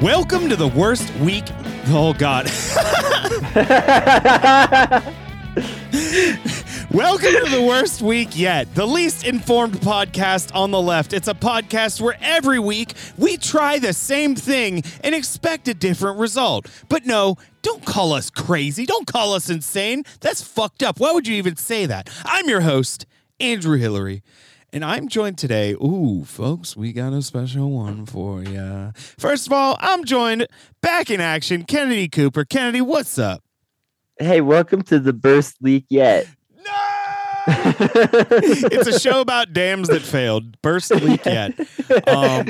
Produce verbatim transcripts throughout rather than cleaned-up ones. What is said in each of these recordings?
Welcome to the worst week. Oh, God. Welcome to the worst week yet, the least informed podcast on the left. It's a podcast where every week we try the same thing and expect a different result. But no, don't call us crazy. Don't call us insane. That's fucked up. Why would you even say that? I'm your host, Andrew Hillary. And I'm joined today. Ooh, folks, we got a special one for ya. First of all, I'm joined back in action, Kennedy Cooper. Kennedy, what's up? Hey, welcome to the Burst Leak Yet. No! It's a show about dams that failed. Burst Leak Yet. Um,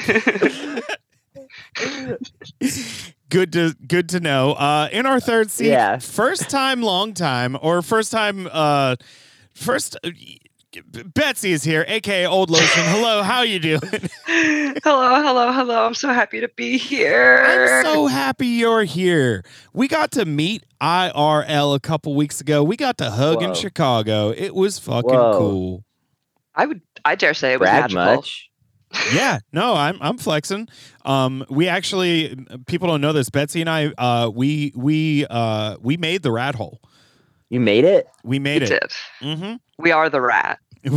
good to good to know. Uh, in our third seat, Yeah. first time, long time, or first time, uh, first. Uh, Betsy is here, aka Old Lotion. Hello, how you doing? Hello, hello, hello. I'm so happy to be here. I'm so happy you're here. We got to meet I R L a couple weeks ago. We got to hug Whoa. in Chicago. It was fucking Whoa. cool. I would I dare say it was Brag magical. much? Yeah, no, I'm I'm flexing. Um, we actually, people don't know this. Betsy and I, uh, we we uh we made the rat hole. You made it? We made We it. did. Mm-hmm. We are the rat.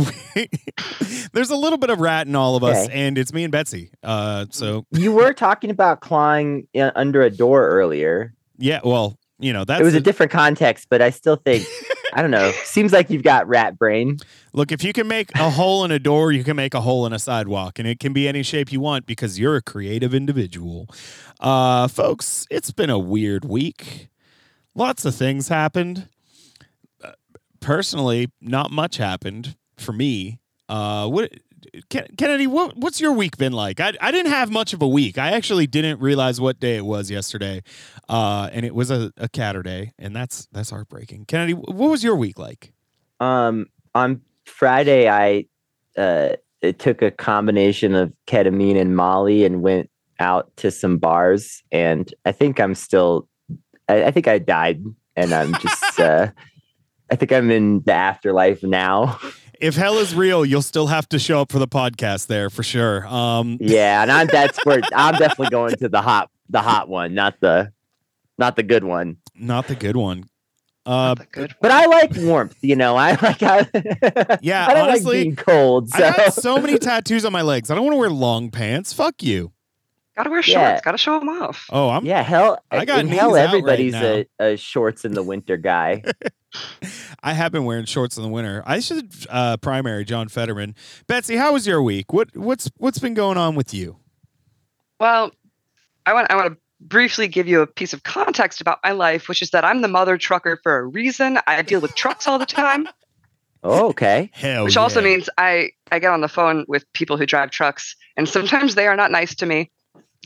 There's a little bit of rat in all of us, Okay. and it's me and Betsy. Uh, so You were talking about clawing uh, under a door earlier. yeah, well, you know that's it was a- a different context, but I still think, I don't know. Seems like you've got rat brain. Look, if you can make a hole in a door, you can make a hole in a sidewalk, and it can be any shape you want because you're a creative individual. Uh, folks, it's been a weird week. Lots of things happened. Uh, personally, not much happened for me. Uh, what, Ken- Kennedy, what, what's your week been like? I, I didn't have much of a week. I actually didn't realize what day it was yesterday, uh, and it was a, a Catterday, and that's that's heartbreaking. Kennedy, what was your week like? Um, on Friday, I uh, it took a combination of ketamine and Molly and went out to some bars. And I think I'm still, I, I think I died. And I'm just, uh, I think I'm in the afterlife now. If hell is real, you'll still have to show up for the podcast there for sure. Um, Yeah, and I'm that's where I'm definitely going to the hot the hot one, not the not the good one. not the good one. Uh, Not the good But I like warmth, you know. I like I, Yeah, I don't honestly, like being cold. I So got so many tattoos on my legs. I don't want to wear long pants. Fuck you. Gotta wear shorts. Yeah. Gotta show them off. Oh, I'm. yeah, hell, I got in knees hell, out right everybody's now. a, a shorts in the winter guy. I have been wearing shorts in the winter. I should uh, primary John Fetterman. Betsy, how was your week? What what's what's been going on with you? Well, I want I want to briefly give you a piece of context about my life, which is that I'm the mother trucker for a reason. I deal with trucks all the time, Oh, okay. Hell, which yeah. also means I I get on the phone with people who drive trucks, and sometimes they are not nice to me.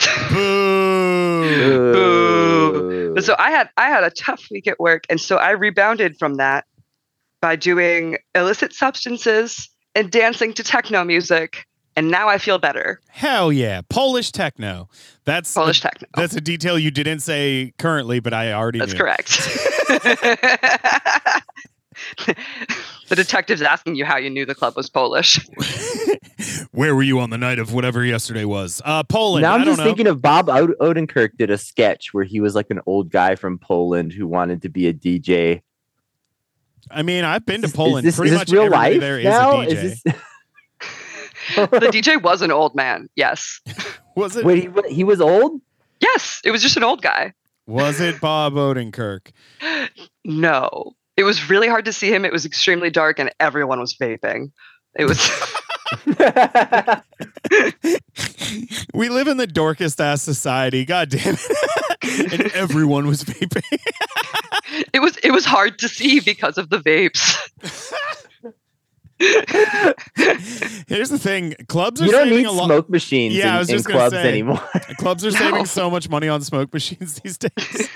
Boo. Boo. And so I had I had a tough week at work, and so I rebounded from that by doing illicit substances and dancing to techno music, and now I feel better. Hell yeah, Polish techno. That's Polish a, techno. That's a detail you didn't say currently, but I already That's knew. correct. The detective's asking you how you knew the club was Polish. Where were you on the night of whatever yesterday was? Uh, Poland. Now I I'm don't just know. thinking of Bob Od- Odenkirk did a sketch where he was like an old guy from Poland who wanted to be a D J. I mean, I've been to Is- Poland. Is this, Pretty is much this real everybody life there is now? a D J. Is this... The D J was an old man. Yes. Was it? Wait, he, wa- he was old? Yes. It was just an old guy. Was it Bob Odenkirk? No. It was really hard to see him. It was extremely dark, and everyone was vaping. It was. We live in the dorkest ass society. God damn it. And everyone was vaping. It was. It was hard to see because of the vapes. Here's the thing. Clubs are You don't saving need a lot. smoke machines Yeah, in, I was in just gonna clubs say. anymore. Clubs are No. saving so much money on smoke machines these days.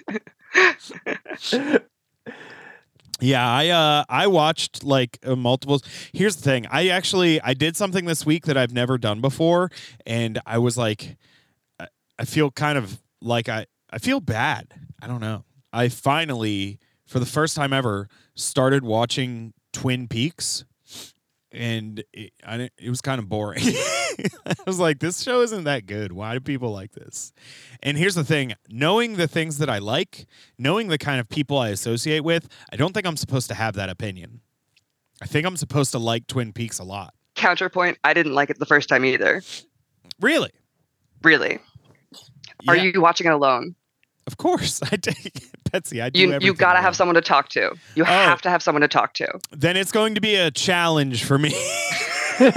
Yeah, I uh I watched like uh, multiples. Here's the thing. I actually I did something this week that I've never done before, and I was like I, I feel kind of like I I feel bad. I don't know. I finally for the first time ever started watching Twin Peaks. and it, I didn't, it was kind of boring. I was like, this show isn't that good. Why do people like this? And here's the thing. Knowing the things that I like, knowing the kind of people I associate with, I don't think I'm supposed to have that opinion. I think I'm supposed to like Twin Peaks a lot. Counterpoint, I didn't like it the first time either. Really? Really? Yeah. Are you watching it alone? Of course. I take Betsy, I do You everything you got to alone. have someone to talk to. You Oh. have to have someone to talk to. Then it's going to be a challenge for me. If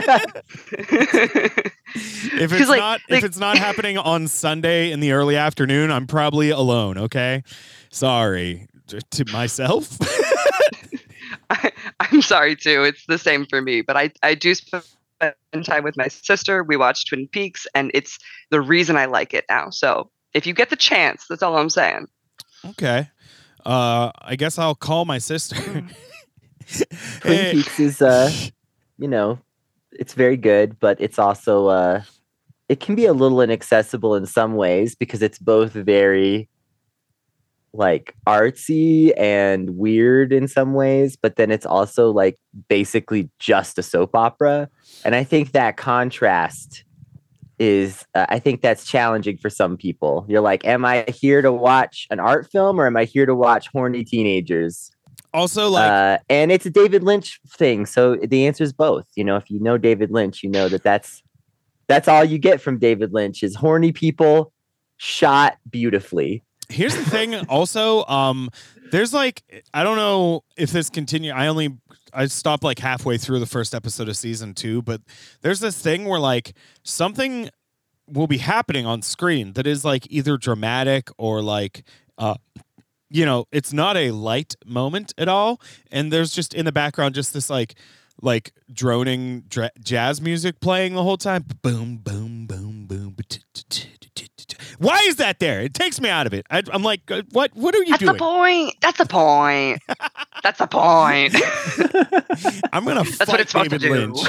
it's like- not like- if it's not happening on Sunday in the early afternoon, I'm probably alone, okay? Sorry to, to myself. I, I'm sorry too. It's the same for me, but I, I do spend time with my sister. We watch Twin Peaks, and it's the reason I like it now. So if you get the chance, that's all I'm saying. Okay. Uh, I guess I'll call my sister. Twin Hey, Peaks is, uh, you know, it's very good, but it's also, uh, it can be a little inaccessible in some ways because it's both very, like, artsy and weird in some ways, but then it's also, like, basically just a soap opera. And I think that contrast is, uh, I think that's challenging for some people. You're like, am I here to watch an art film or am I here to watch horny teenagers? also, like, uh, and it's a David Lynch thing, so the answer is both. You know, if you know David Lynch, you know that that's that's all you get from David Lynch is horny people shot beautifully. here's the thing. Also, um, there's like, I don't know if this continue. I only I stopped like halfway through the first episode of season two, but there's this thing where like something will be happening on screen that is like either dramatic or like, uh, you know, it's not a light moment at all, and there's just in the background just this like like droning dra- jazz music playing the whole time. Boom, boom, boom, boom. Why is that there? It takes me out of it. I, I'm like, uh, what? What are you That's doing? the point. That's the point. That's the point. I'm gonna That's fight what it's supposed David to do. Lynch.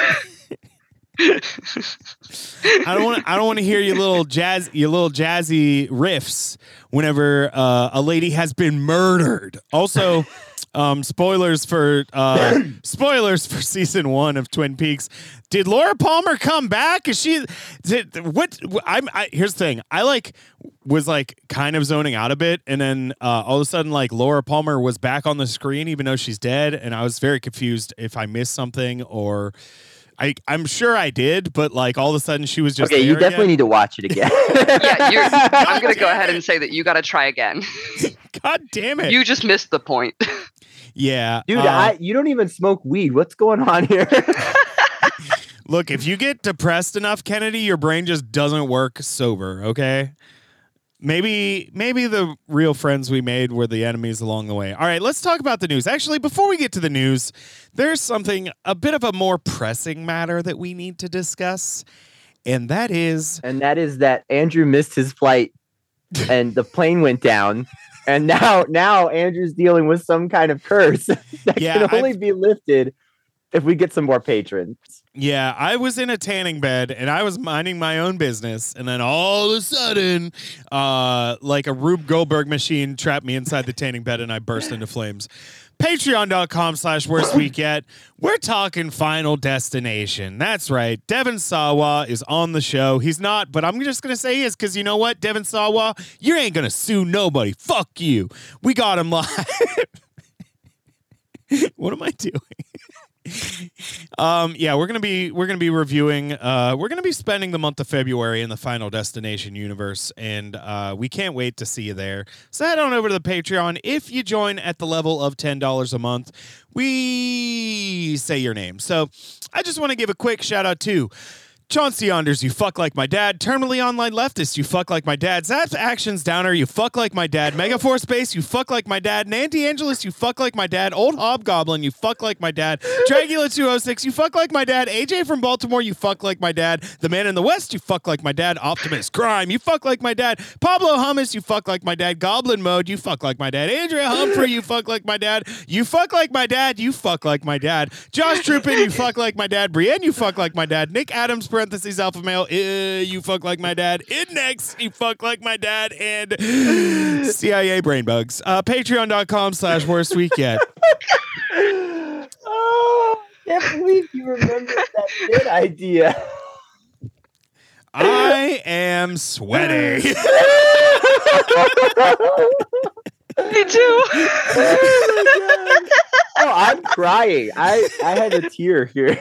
I don't want. I don't want to hear your little jazz, your little jazzy riffs whenever uh, a lady has been murdered. Also, um, spoilers for uh, spoilers for season one of Twin Peaks. Did Laura Palmer come back? Is she? Did, what? I'm. I, here's the thing. I like was like kind of zoning out a bit, and then uh, all of a sudden, like Laura Palmer was back on the screen, even though she's dead, and I was very confused if I missed something or. I, I'm sure I did, but like all of a sudden she was just Okay, you there definitely again. need to watch it again. Yeah, you're, I'm going to go ahead and say that you got to try again. God damn it. You just missed the point. yeah. Dude, uh, I you don't even smoke weed. What's going on here? Look, if you get depressed enough, Kennedy, your brain just doesn't work sober, okay? Maybe maybe the real friends we made were the enemies along the way. All right, let's talk about the news. Actually, before we get to the news, there's something, a bit of a more pressing matter that we need to discuss, and that is... And that is that Andrew missed his flight and the plane went down. And now now Andrew's dealing with some kind of curse that Yeah, can only I've- be lifted if we get some more patrons. Yeah, I was in a tanning bed and I was minding my own business, and then all of a sudden, uh, like a Rube Goldberg machine trapped me inside the tanning bed and I burst into flames. Patreon.com slash worst week yet. We're talking Final Destination. That's right. Devin Sawa is on the show. He's not, but I'm just going to say he is because you know what, Devin Sawa, you ain't going to sue nobody. Fuck you. We got him live. What am I doing? um yeah we're gonna be we're gonna be reviewing uh we're gonna be spending the month of February in the Final Destination universe, and uh we can't wait to see you there. So head on over to the Patreon. If you join at the level of ten dollars a month, we say your name. So I just want to give a quick shout out to Chauncey Saunders, you fuck like my dad. Terminally Online Leftist, you fuck like my dad. Zap's Actions Downer, you fuck like my dad. Megaforce Base, you fuck like my dad. Nanty Angelus, you fuck like my dad. Old Hobgoblin, you fuck like my dad. Dragula two oh six, you fuck like my dad. A J from Baltimore, you fuck like my dad. The Man in the West, you fuck like my dad. Optimus Crime, you fuck like my dad. Pablo Hummus, you fuck like my dad. Goblin Mode, you fuck like my dad. Andrea Humphrey, you fuck like my dad. You fuck like my dad, you fuck like my dad. Josh Troopin, you fuck like my dad. Brienne, you fuck like my dad. Nick Adams, parentheses, alpha male, uh, you fuck like my dad. Index, you fuck like my dad. And C I A brain bugs. Uh, Patreon.com slash worst week yet. Oh, I can't believe you Good idea. I am sweaty. Me too. Oh, oh, I'm crying. I, I had a tear here.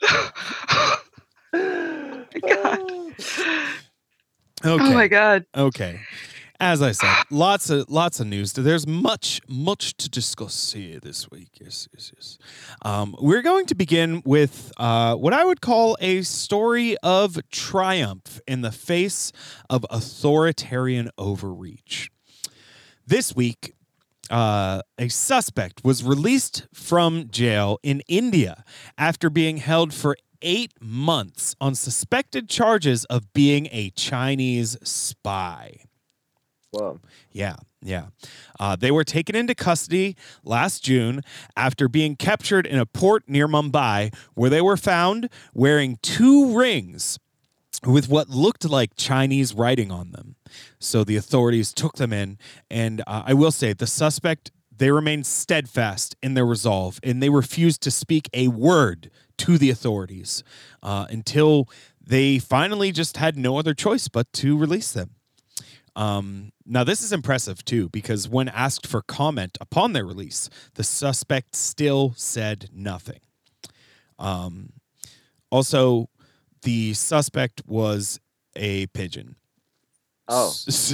God. Okay. Oh my God. Okay. As I said, lots of lots of news. There's much, much to discuss here this week. Yes, yes, yes. Um, we're going to begin with uh, what I would call a story of triumph in the face of authoritarian overreach. This week, uh, a suspect was released from jail in India after being held for eight months on suspected charges of being a Chinese spy. Whoa. Yeah, yeah. Uh, they were taken into custody last June after being captured in a port near Mumbai, where they were found wearing two rings with what looked like Chinese writing on them. So the authorities took them in, and uh, I will say the suspect, they remained steadfast in their resolve, and they refused to speak a word to the authorities uh, until they finally just had no other choice but to release them. Um, now, this is impressive, too, because when asked for comment upon their release, the suspect still said nothing. Um, also, the suspect was a pigeon. Oh.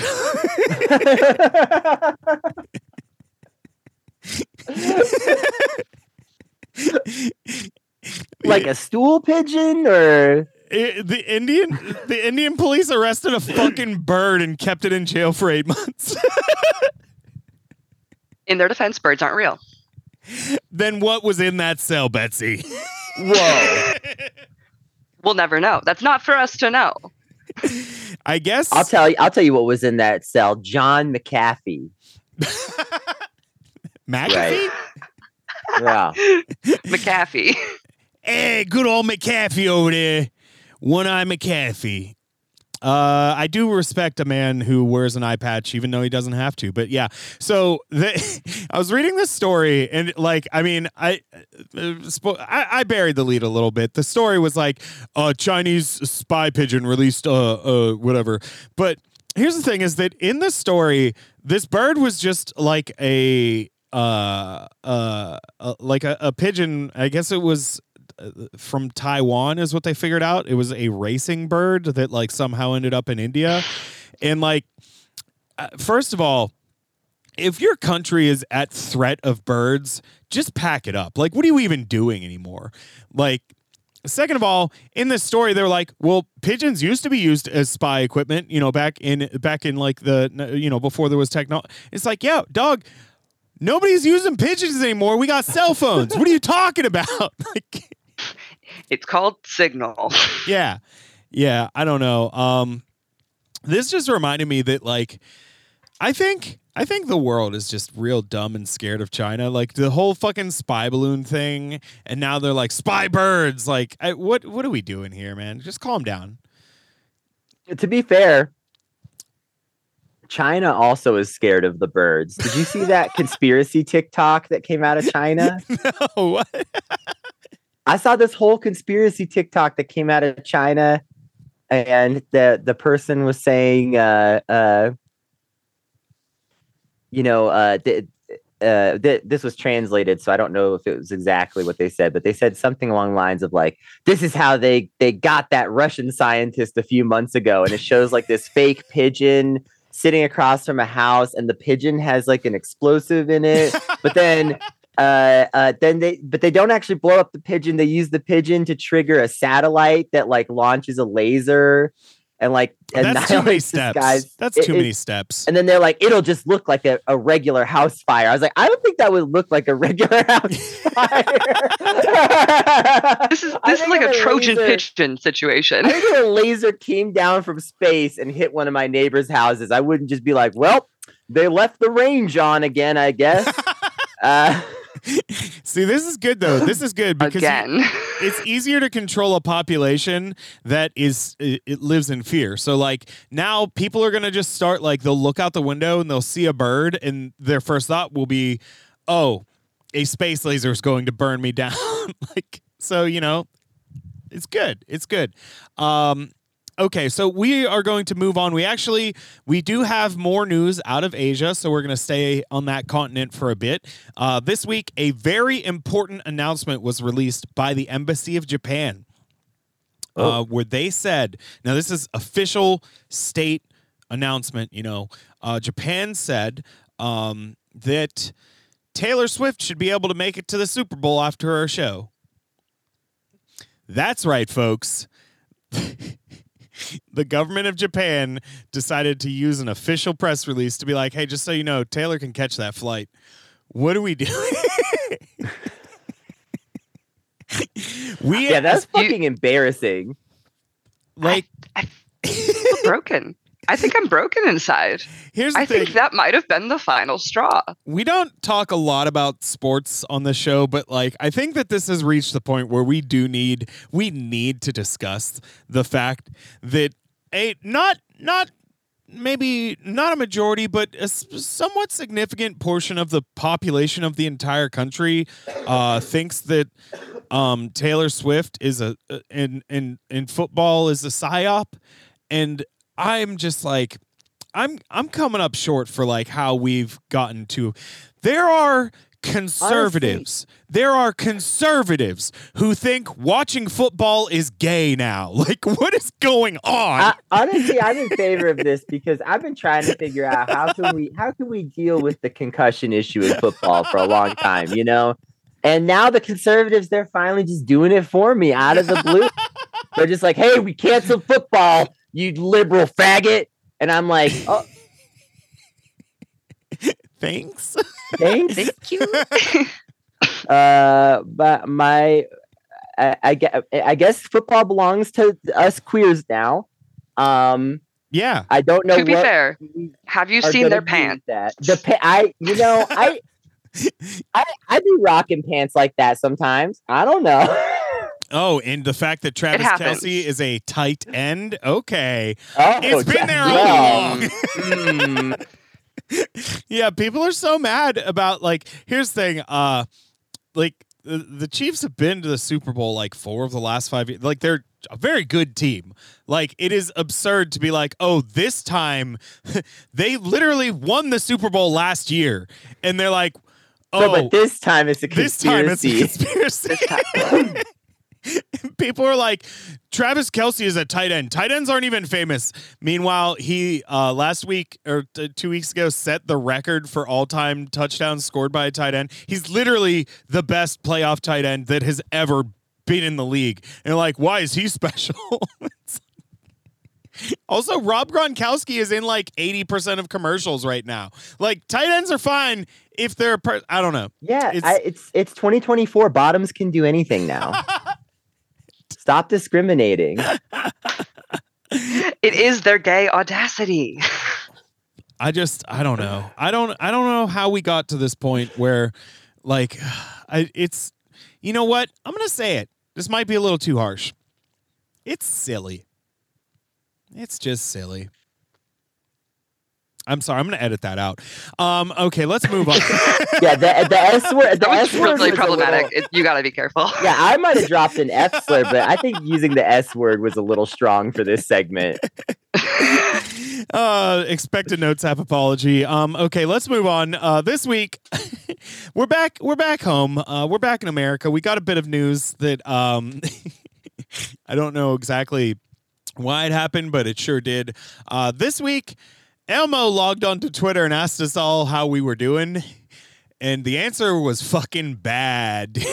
Like a stool pigeon, or it, the Indian the Indian police arrested a fucking bird and kept it in jail for eight months. In their defense, birds aren't real. Then what was in that cell, Betsy? Whoa. We'll never know. That's not for us to know. I guess I'll tell you. I'll tell you what was in that cell. John McAfee. McAfee? Yeah. McAfee. Hey, good old McAfee over there. One-eye McAfee. Uh, I do respect a man who wears an eye patch, even though he doesn't have to. But yeah, so the, I was reading this story, and like, I mean, I, I I buried the lead a little bit. The story was like a Chinese spy pigeon released, uh, uh, whatever. But here's the thing: is that in the story, this bird was just like a, uh, uh, uh like a, a pigeon. I guess it was from Taiwan is what they figured out. It was a racing bird that like somehow ended up in India. And like, uh, first of all, if your country is at threat of birds, just pack it up. Like, what are you even doing anymore? Like, second of all, in this story, they're like, well, pigeons used to be used as spy equipment, you know, back in, back in like the, you know, before there was technology. It's like, yeah, dog, nobody's using pigeons anymore. We got cell phones. What are you talking about? Like, it's called Signal. Yeah. Yeah. I don't know. Um, this just reminded me that, like, I think, I think the world is just real dumb and scared of China. Like the whole fucking spy balloon thing. And now they're like spy birds. Like, I, what, what are we doing here, man? Just calm down. To be fair, China also is scared of the birds. Did you see that conspiracy TikTok that came out of China? No, what? I saw this whole conspiracy TikTok that came out of China, and the the person was saying, uh, uh, you know, uh, th- uh, th- this was translated, so I don't know if it was exactly what they said, but they said something along the lines of like, "This is how they they got that Russian scientist a few months ago," and it shows like this fake pigeon sitting across from a house, and the pigeon has like an explosive in it, but then. Uh, uh, then they, but they don't actually blow up the pigeon. They use the pigeon to trigger a satellite that like launches a laser and like That's too many annihilates this steps. guy's. That's it- too many it- steps. And then they're like, it'll just look like a, a regular house fire. I was like, I don't think that would look like a regular house fire. This is I this is think like a if a Trojan laser- pigeon situation. I think if a laser came down from space and hit one of my neighbor's houses, I wouldn't just be like, well, they left the range on again, I guess. uh, See, this is good though. This is good because you- Again. it's easier to control a population that is it, it lives in fear. So like now people are going to just start like they'll look out the window and they'll see a bird and their first thought will be, "Oh, a space laser is going to burn me down." Like so, you know, It's good. It's good. Um, okay, so we are going to move on. We actually, we do have more news out of Asia, so we're going to stay on that continent for a bit. Uh, this week, a very important announcement was released by the Embassy of Japan, oh. uh, where they said, now this is official state announcement, you know, uh, Japan said um, that Taylor Swift should be able to make it to the Super Bowl after her show. That's right, folks. The government of Japan decided to use an official press release to be like, hey, just so you know, Taylor can catch that flight. What are we doing? we yeah, that's fucking you, embarrassing. Like, I, I feel broken. I think I'm broken inside. Here's the I thing. think that might have been the final straw. We don't talk a lot about sports on the show, but like I think that this has reached the point where we do need we need to discuss the fact that a not not maybe not a majority, but a somewhat significant portion of the population of the entire country uh, thinks that um, Taylor Swift is a in in in football is a psyop, and I'm just like, I'm I'm coming up short for like how we've gotten to. There are conservatives. Honestly, there are conservatives who think watching football is gay now. Like, what is going on? I, honestly, I'm in favor of this because I've been trying to figure out how can we how can we deal with the concussion issue in football for a long time, you know? And now the conservatives, they're finally just doing it for me out of the blue. They're just like, hey, we canceled football, you liberal faggot. And I'm like, oh. Thanks. Thanks. Thank you. uh, but my, I, I, I guess football belongs to us queers now. Um, yeah. I don't know. To be what fair, have you seen their pants? That. The pa- I, you know, I, I, I be rocking pants like that sometimes. I don't know. Oh, and the fact that Travis Kelce is a tight end? Okay. Oh, it's been there all along. mm. Yeah, people are so mad about, like, here's the thing. Uh, like, the, the Chiefs have been to the Super Bowl, like, four of the last five years. Like, they're a very good team. Like, it is absurd to be like, oh, this time, they literally won the Super Bowl last year. And they're like, oh. No, but this time it's a conspiracy. This time it's a conspiracy. People are like, Travis Kelce is a tight end. Tight ends aren't even famous. Meanwhile, he uh, last week or t- two weeks ago set the record for all-time touchdowns scored by a tight end. He's literally the best playoff tight end that has ever been in the league. And like, why is he special? Also, Rob Gronkowski is in like eighty percent of commercials right now. Like, tight ends are fine if they're, per- I don't know. Yeah, it's I, it's, it's twenty twenty-four. Bottoms can do anything now. Stop discriminating. It is their gay audacity. I just, I don't know. I don't, I don't know how we got to this point where, like, I, it's, you know what? I'm going to say it. This might be a little too harsh. It's silly. It's just silly. I'm sorry. I'm going to edit that out. Um, okay, let's move on. Yeah, the, the S word. The That was S word really was problematic. Little, it, you got to be careful. Yeah, I might have dropped an F slur, but I think using the S word was a little strong for this segment. uh, expected notes app apology. Um, okay, let's move on. Uh, this week, we're back. We're back home. Uh, we're back in America. We got a bit of news that um, I don't know exactly why it happened, but it sure did. Uh, this week, Elmo logged onto Twitter and asked us all how we were doing, and the answer was fucking bad.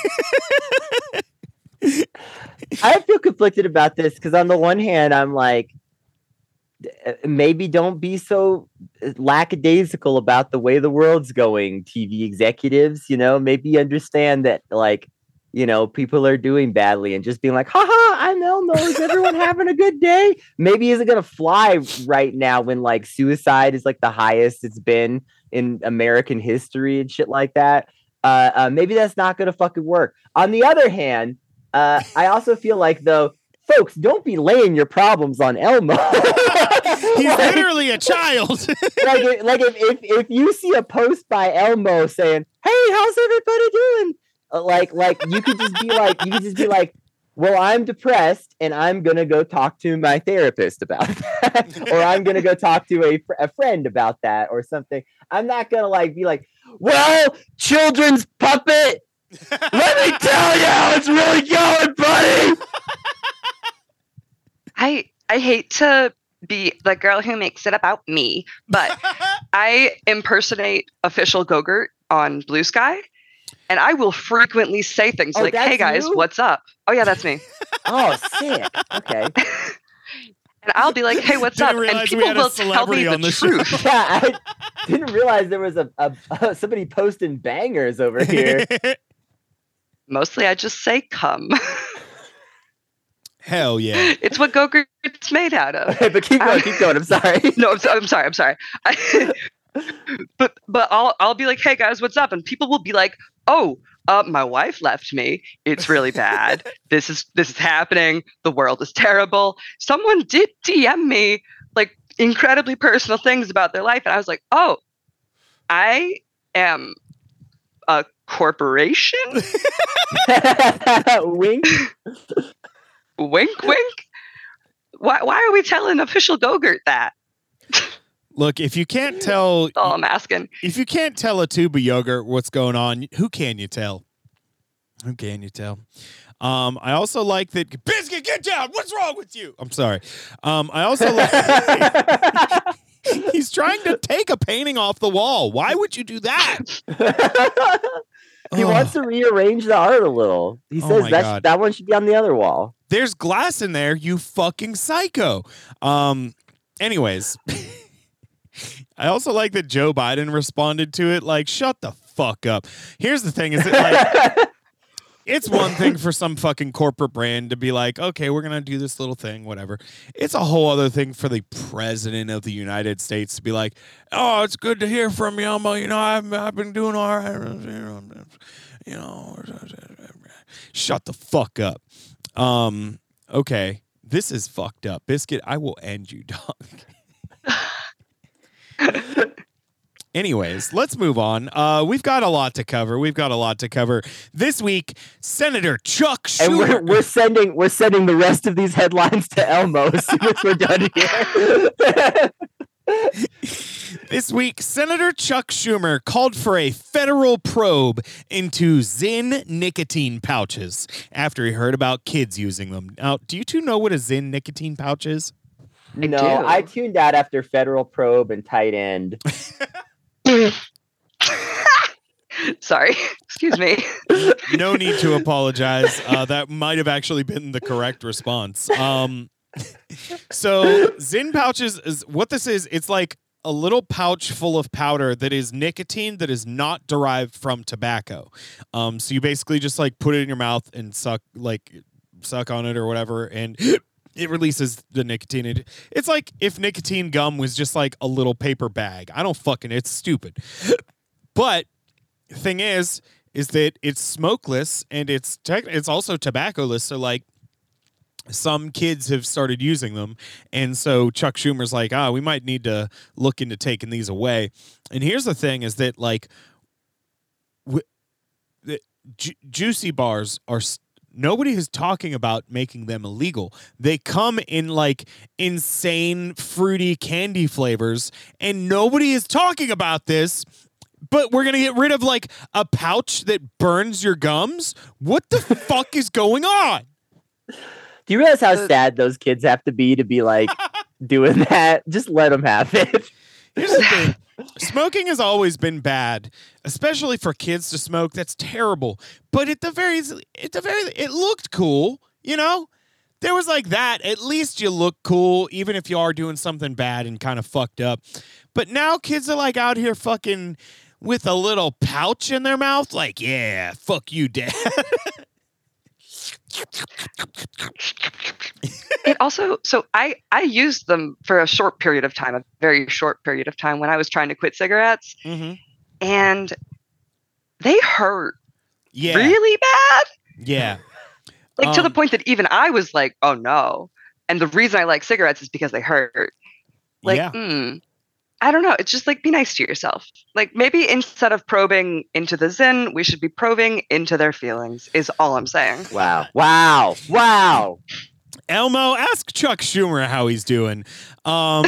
I feel conflicted about this because on the one hand, I'm like, maybe don't be so lackadaisical about the way the world's going, T V executives, you know, maybe understand that, like, you know, people are doing badly and just being like, haha, I'm Elmo. Is everyone having a good day? Maybe isn't going to fly right now when like suicide is like the highest it's been in American history and shit like that. Uh, uh, maybe that's not going to fucking work. On the other hand, uh, I also feel like, though, folks, don't be laying your problems on Elmo. He's like, literally a child. like, like if, if if you see a post by Elmo saying, "Hey, how's everybody doing?" Like, like you could just be like, you could just be like, well, I'm depressed and I'm going to go talk to my therapist about that. Or I'm going to go talk to a, a friend about that or something. I'm not going to like be like, well, children's puppet, let me tell you how it's really going, buddy. I I hate to be the girl who makes it about me, but I impersonate official Go-Gurt on Blue Sky, and I will frequently say things Oh, like, that's "Hey guys, you? what's up?" Oh yeah, that's me. Oh, sick. Okay. And I'll be like, "Hey, what's Didn't up?" And realize we people had a will tell me celebrity the on the show. truth. Yeah, I didn't realize there was a, a, a somebody posting bangers over here. Mostly, I just say "come." Hell yeah. It's what Go-Gurt's made out of. Okay, but keep going, keep going. I'm sorry. No, I'm, so, I'm sorry. I'm sorry. I, but but I'll I'll be like, "Hey guys, what's up?" And people will be like, "Oh, uh, my wife left me. It's really bad. This is this is happening. The world is terrible." Someone did D M me like incredibly personal things about their life, and I was like, "Oh, I am a corporation." Wink. Wink, wink. Why why are we telling official Go-Gurt that? Look, if you can't tell, That's all I'm asking. if you can't tell a tube of yogurt what's going on, who can you tell? Who can you tell? Um, I also like that. Biscuit, get down. What's wrong with you? I'm sorry. Um, I also like. He's trying to take a painting off the wall. Why would you do that? He Oh. wants to rearrange the art a little. He Oh says my that God. that one should be on the other wall. There's glass in there, you fucking psycho. Um, anyways, I also like that Joe Biden responded to it like, shut the fuck up. Here's the thing, is it like, it's one thing for some fucking corporate brand to be like, okay, we're going to do this little thing, whatever. It's a whole other thing for the president of the United States to be like, oh, it's good to hear from you, Elmo. You know, I've, I've been doing all right. You know, shut the fuck up. Um, okay, this is fucked up. Biscuit, I will end you, dog. Anyways, let's move on. Uh, we've got a lot to cover. We've got a lot to cover. This week, Senator Chuck Schumer. And we're, we're sending we're sending the rest of these headlines to Elmo as soon as we're done here. This week, Senator Chuck Schumer called for a federal probe into Zyn nicotine pouches after he heard about kids using them. Now, do you two know what a Zyn nicotine pouch is? I No, do. I tuned out after Federal Probe and Tight End. Sorry. Excuse me. No need to apologize. Uh, that might have actually been the correct response. Um, so Zyn pouches is what this is. It's like a little pouch full of powder that is nicotine that is not derived from tobacco. Um, so you basically just like put it in your mouth and suck, like suck on it or whatever, and it releases the nicotine. It, it's like if nicotine gum was just like a little paper bag. I don't fucking, it's stupid. But the thing is, is that it's smokeless and it's tech, it's also tobacco-less. So like some kids have started using them. And so Chuck Schumer's like, ah, we might need to look into taking these away. And here's the thing is that like w- the ju- juicy bars are st- nobody is talking about making them illegal. They come in like insane fruity candy flavors and nobody is talking about this. But we're going to get rid of like a pouch that burns your gums? What the fuck is going on? Do you realize how sad those kids have to be to be like doing that? Just let them have it. Here's the thing. Smoking has always been bad, especially for kids to smoke. That's terrible. But at the very, at the very, it looked cool, you know? There was like that. At least you look cool, even if you are doing something bad and kind of fucked up. But now kids are like out here fucking with a little pouch in their mouth. Like, yeah, fuck you, dad. It also, so I, I used them for a short period of time, a very short period of time when I was trying to quit cigarettes. Mm-hmm. And they hurt Yeah. really bad. Yeah. Like Um, to the point that even I was like, oh no. And the reason I like cigarettes is because they hurt. Like, yeah. mm, I don't know. It's just like, be nice to yourself. Like, maybe instead of probing into the Zin, we should be probing into their feelings, is all I'm saying. Wow. Wow. Wow. Elmo, ask Chuck Schumer how he's doing. Um,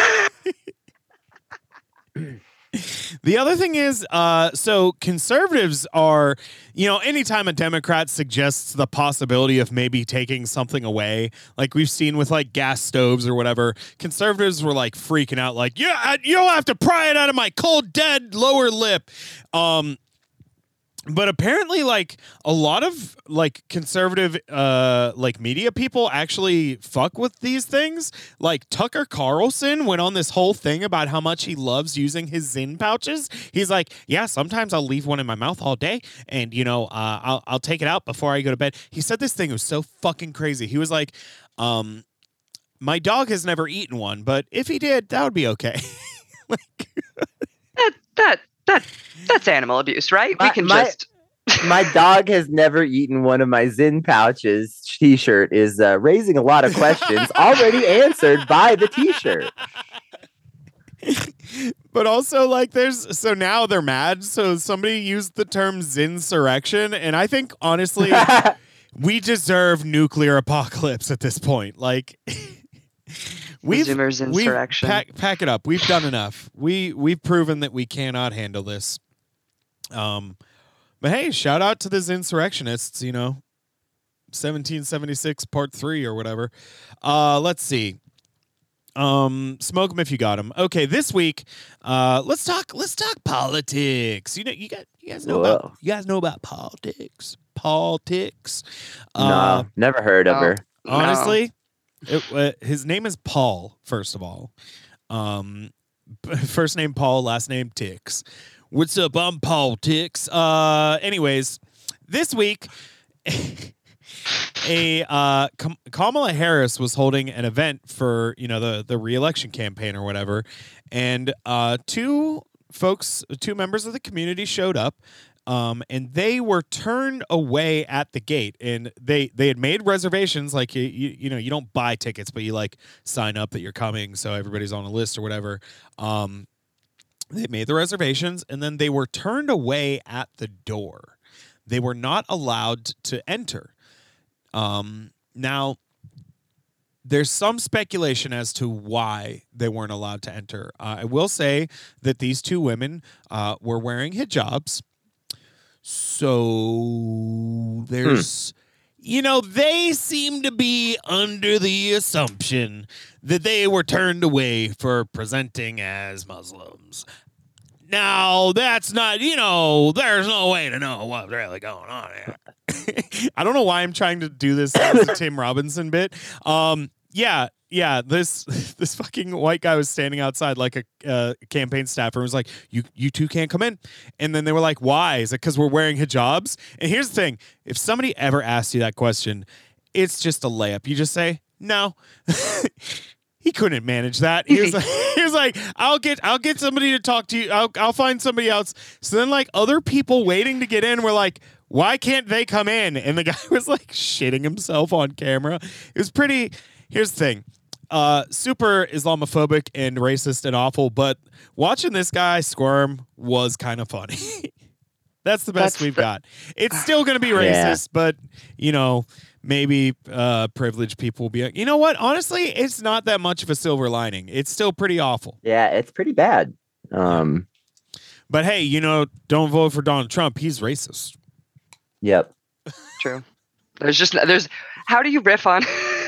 the other thing is, uh, so conservatives are, you know, anytime a Democrat suggests the possibility of maybe taking something away, like we've seen with like gas stoves or whatever, conservatives were like freaking out, like, yeah, I, you don't have to pry it out of my cold, dead lower lip. Um, But apparently, like, a lot of, like, conservative, uh, like, media people actually fuck with these things. Like, Tucker Carlson went on this whole thing about how much he loves using his Zyn pouches. He's like, yeah, sometimes I'll leave one in my mouth all day, and, you know, uh, I'll, I'll take it out before I go to bed. He said this thing was so fucking crazy. He was like, um, my dog has never eaten one, but if he did, that would be okay. like, that, that, that, that's animal abuse, right? My, we can my, just... my dog has never eaten one of my Zyn pouches. T-shirt is uh, raising a lot of questions already answered by the T-shirt. But also, like, there's so now they're mad. So somebody used the term Zinsurrection, and I think honestly, we deserve nuclear apocalypse at this point. Like, we've, Zoomers we've insurrection. pack, pack it up. We've done enough. We we've proven that we cannot handle this. Um. But hey, shout out to the insurrectionists, you know, seventeen seventy-six part three or whatever. Uh, let's see. Um, smoke them if you got them. Okay, this week, uh, let's talk. Let's talk politics. You know, you got you guys know Whoa. about you guys know about politics. Politics. No, Uh, never heard of no. her. honestly, it, uh, his name is Paul. First of all, um, first name Paul, last name Tix. What's up? I'm Paul Tix. Uh, anyways, this week, a uh, Kam- Kamala Harris was holding an event for, you know, the the re-election campaign or whatever, and uh, two folks, two members of the community showed up, um, and they were turned away at the gate, and they they had made reservations, like you you, you know you don't buy tickets, but you like sign up that you're coming, so everybody's on a list or whatever. Um, They made the reservations, and then they were turned away at the door. They were not allowed to enter. Um, now, there's some speculation as to why they weren't allowed to enter. Uh, I will say that these two women uh, were wearing hijabs. So there's... Hmm. You know, they seem to be under the assumption that they were turned away for presenting as Muslims. Now, that's not, you know, there's no way to know what's really going on here. I don't know why I'm trying to do this as a Tim Robinson bit. Um, yeah, yeah, this this fucking white guy was standing outside like a uh, campaign staffer and was like, you you two can't come in. And then they were like, why? Is it because we're wearing hijabs? And here's the thing. If somebody ever asks you that question, it's just a layup. You just say, no. He couldn't manage that. He was like, he was like, I'll get I'll get somebody to talk to you. I'll I'll find somebody else. So then like other people waiting to get in were like, why can't they come in? And the guy was like shitting himself on camera. It was pretty. Here's the thing. Uh, super Islamophobic and racist and awful, but watching this guy squirm was kind of funny. That's the best That's we've the- got. It's still going to be racist, yeah. but, you know, maybe uh, privileged people will be like, you know what? Honestly, it's not that much of a silver lining. It's still pretty awful. Yeah, it's pretty bad. Um, but hey, you know, don't vote for Donald Trump. He's racist. Yep. True. There's just, there's, how do you riff on...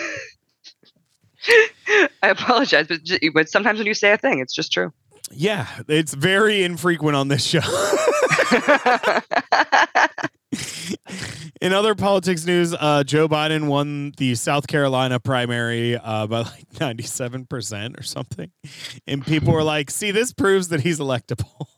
I apologize, but, but sometimes when you say a thing, it's just true. Yeah, it's very infrequent on this show. In other politics news, uh, Joe Biden won the South Carolina primary uh, by like ninety-seven percent or something. And people were like, see, this proves that he's electable.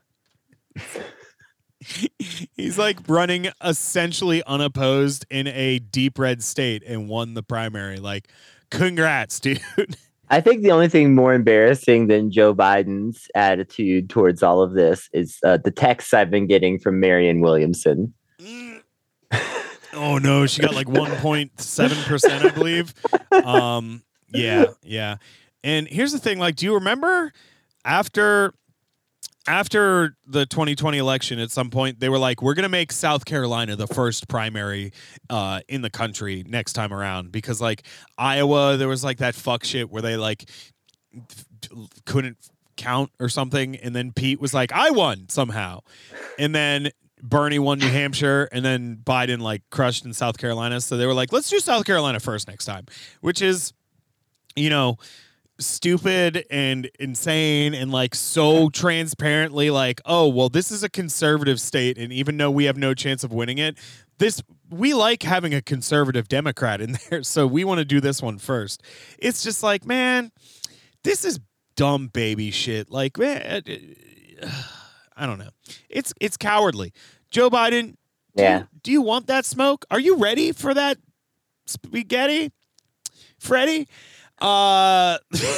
He's like running essentially unopposed in a deep red state and won the primary. Like, congrats, dude. I think the only thing more embarrassing than Joe Biden's attitude towards all of this is uh, the texts I've been getting from Marianne Williamson. Mm. Oh, no. She got like one point seven percent, I believe. Um, yeah, yeah. And here's the thing. Like, do you remember after after the twenty twenty election, at some point, they were like, we're going to make South Carolina the first primary uh, in the country next time around. Because, like, Iowa, there was, like, that fuck shit where they, like, couldn't count or something. And then Pete was like, I won somehow. And then Bernie won New Hampshire. And then Biden, like, crushed in South Carolina. So they were like, let's do South Carolina first next time. Which is, you know, stupid and insane and like so transparently like, oh, well, this is a conservative state, and even though we have no chance of winning it, this we like having a conservative Democrat in there, so we want to do this one first. It's just like, man, this is dumb baby shit. Like, man, I don't know. It's it's cowardly. Joe Biden, do Yeah. you, do you want that smoke? Are you ready for that spaghetti, Freddie? Uh,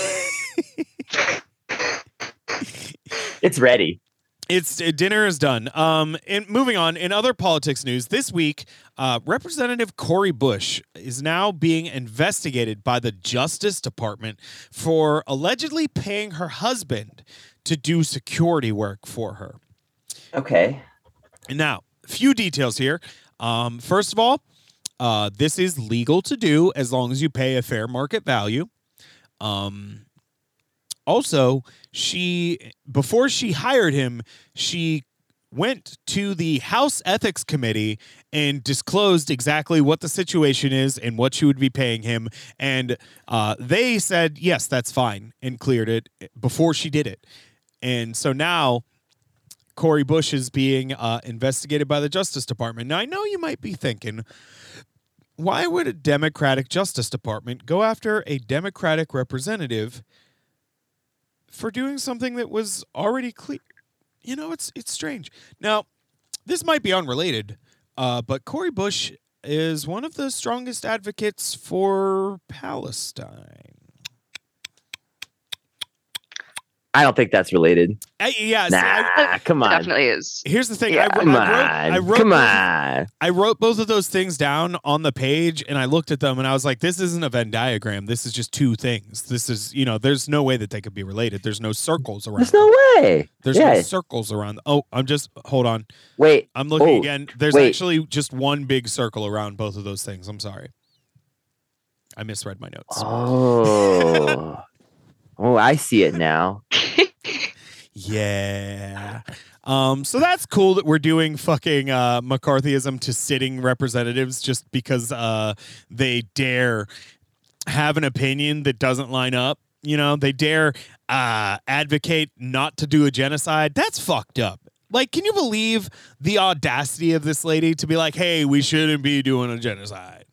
It's ready. It's uh, dinner is done. Um, and moving on, in other politics news, this week, uh, Representative Cori Bush is now being investigated by the Justice Department for allegedly paying her husband to do security work for her. Okay. Now, a few details here. Um, first of all, uh, this is legal to do as long as you pay a fair market value. Um, also, she before she hired him, she went to the House Ethics Committee and disclosed exactly what the situation is and what she would be paying him. And uh, they said, yes, that's fine, and cleared it before she did it. And so now Cori Bush is being uh, investigated by the Justice Department. Now, I know you might be thinking, why would a Democratic Justice Department go after a Democratic representative for doing something that was already clear? You know, it's it's strange. Now, this might be unrelated, uh, but Cori Bush is one of the strongest advocates for Palestine. I don't think that's related. I, yeah, Nah, see, I, come on. Definitely is. here's the thing. Yeah, I, wrote, come I wrote, on. I wrote come both- on. I wrote both of those things down on the page, and I looked at them, and I was like, this isn't a Venn diagram. This is just two things. This is, you know, there's no way that they could be related. There's no circles around. There's no way. There's yeah. no circles around. Oh, I'm just, hold on. Wait. I'm looking Oh, again. There's wait. actually just one big circle around both of those things. I'm sorry. I misread my notes. Oh. oh, I see it now. Yeah. Um, so that's cool that we're doing fucking uh, McCarthyism to sitting representatives just because uh, they dare have an opinion that doesn't line up. You know, they dare uh, advocate not to do a genocide. That's fucked up. Like, can you believe the audacity of this lady to be like, hey, we shouldn't be doing a genocide?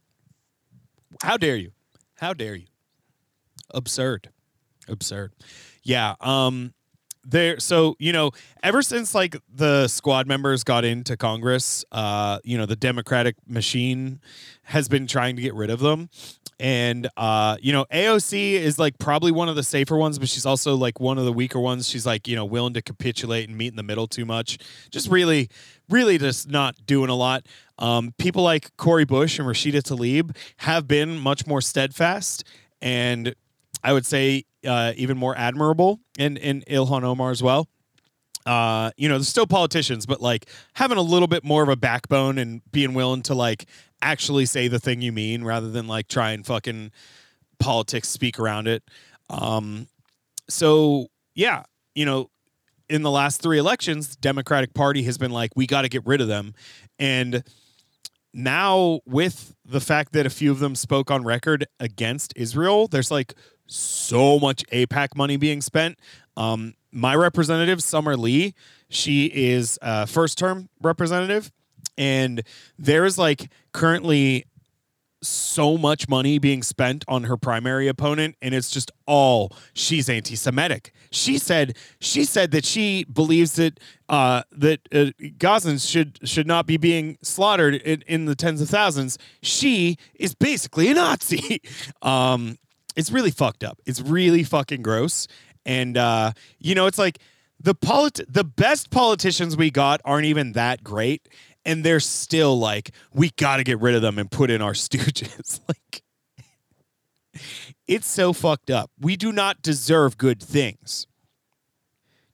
How dare you? How dare you? Absurd. Absurd. Yeah. Um, there, so, you know, ever since like the squad members got into Congress, uh, you know, the Democratic machine has been trying to get rid of them. And, uh, you know, A O C is like probably one of the safer ones, but she's also like one of the weaker ones. She's like, you know, willing to capitulate and meet in the middle too much. Just really, really just not doing a lot. Um, people like Cori Bush and Rashida Tlaib have been much more steadfast and I would say uh, even more admirable, and, and Ilhan Omar as well. Uh, you know, they're still politicians, but like having a little bit more of a backbone and being willing to like actually say the thing you mean rather than like try and fucking politics speak around it. Um, so yeah, you know, in the last three elections, the Democratic Party has been like, we got to get rid of them. And now with the fact that a few of them spoke on record against Israel, there's like so much AIPAC money being spent. Um, my representative, Summer Lee, she is a first term representative, and there is like currently so much money being spent on her primary opponent, and it's just all she's anti-Semitic. She said she said that she believes that uh, that uh, Gazans should should not be being slaughtered in, in the tens of thousands. She is basically a Nazi. um, it's really fucked up. It's really fucking gross. And uh, you know, it's like the polit- the best politicians we got aren't even that great. And they're still like, we got to get rid of them and put in our stooges. Like, it's so fucked up. We do not deserve good things.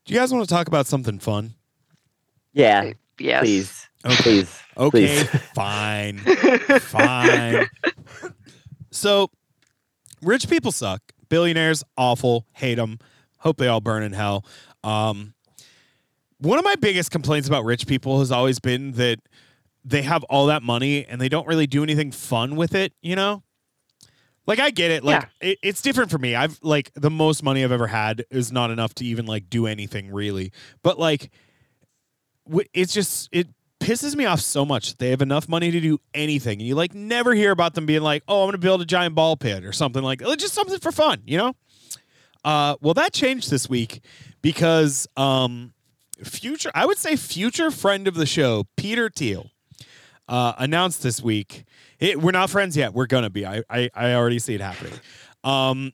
Do you guys want to talk about something fun? Yeah. Yes. Please. Okay. Please. Okay, Please. fine. Fine. So, rich people suck. Billionaires, awful. Hate them. Hope they all burn in hell. Um, one of my biggest complaints about rich people has always been that they have all that money and they don't really do anything fun with it, you know? Like, I get it. Like, Yeah. it, it's different for me. I've, like, the most money I've ever had is not enough to even, like, do anything, really. But, like, w- it's just, it pisses me off so much. They have enough money to do anything. And you, like, never hear about them being like, oh, I'm going to build a giant ball pit or something like that. Just something for fun, you know? Uh, well, that changed this week because um, future, I would say future friend of the show, Peter Thiel, uh, announced this week. It, we're not friends yet. We're going to be. I, I I already see it happening. Um,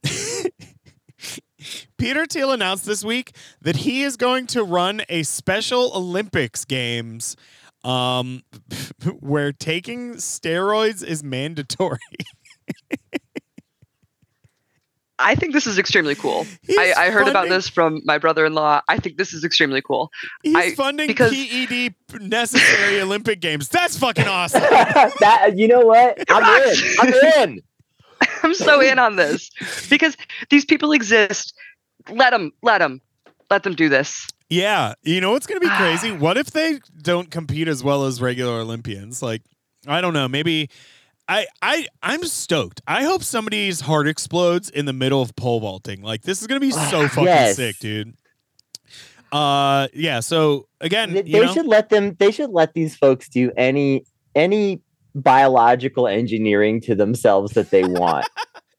Peter Thiel announced this week that he is going to run a special Olympics games um, where taking steroids is mandatory. I think this is extremely cool. He's I, I heard funding, about this from my brother-in-law. I think this is extremely cool. He's I, funding because, P E D necessary Olympic games. That's fucking awesome. that you know what? I'm in. I'm in. I'm so in on this because these people exist. Let them, let them, let them do this. Yeah. You know what's going to be crazy? What if they don't compete as well as regular Olympians? Like, I don't know. Maybe I, I, I'm stoked. I hope somebody's heart explodes in the middle of pole vaulting. Like, this is going to be so fucking Yes. sick, dude. Uh, yeah. So again, They, you they know, should let them. They should let these folks do any any biological engineering to themselves that they want.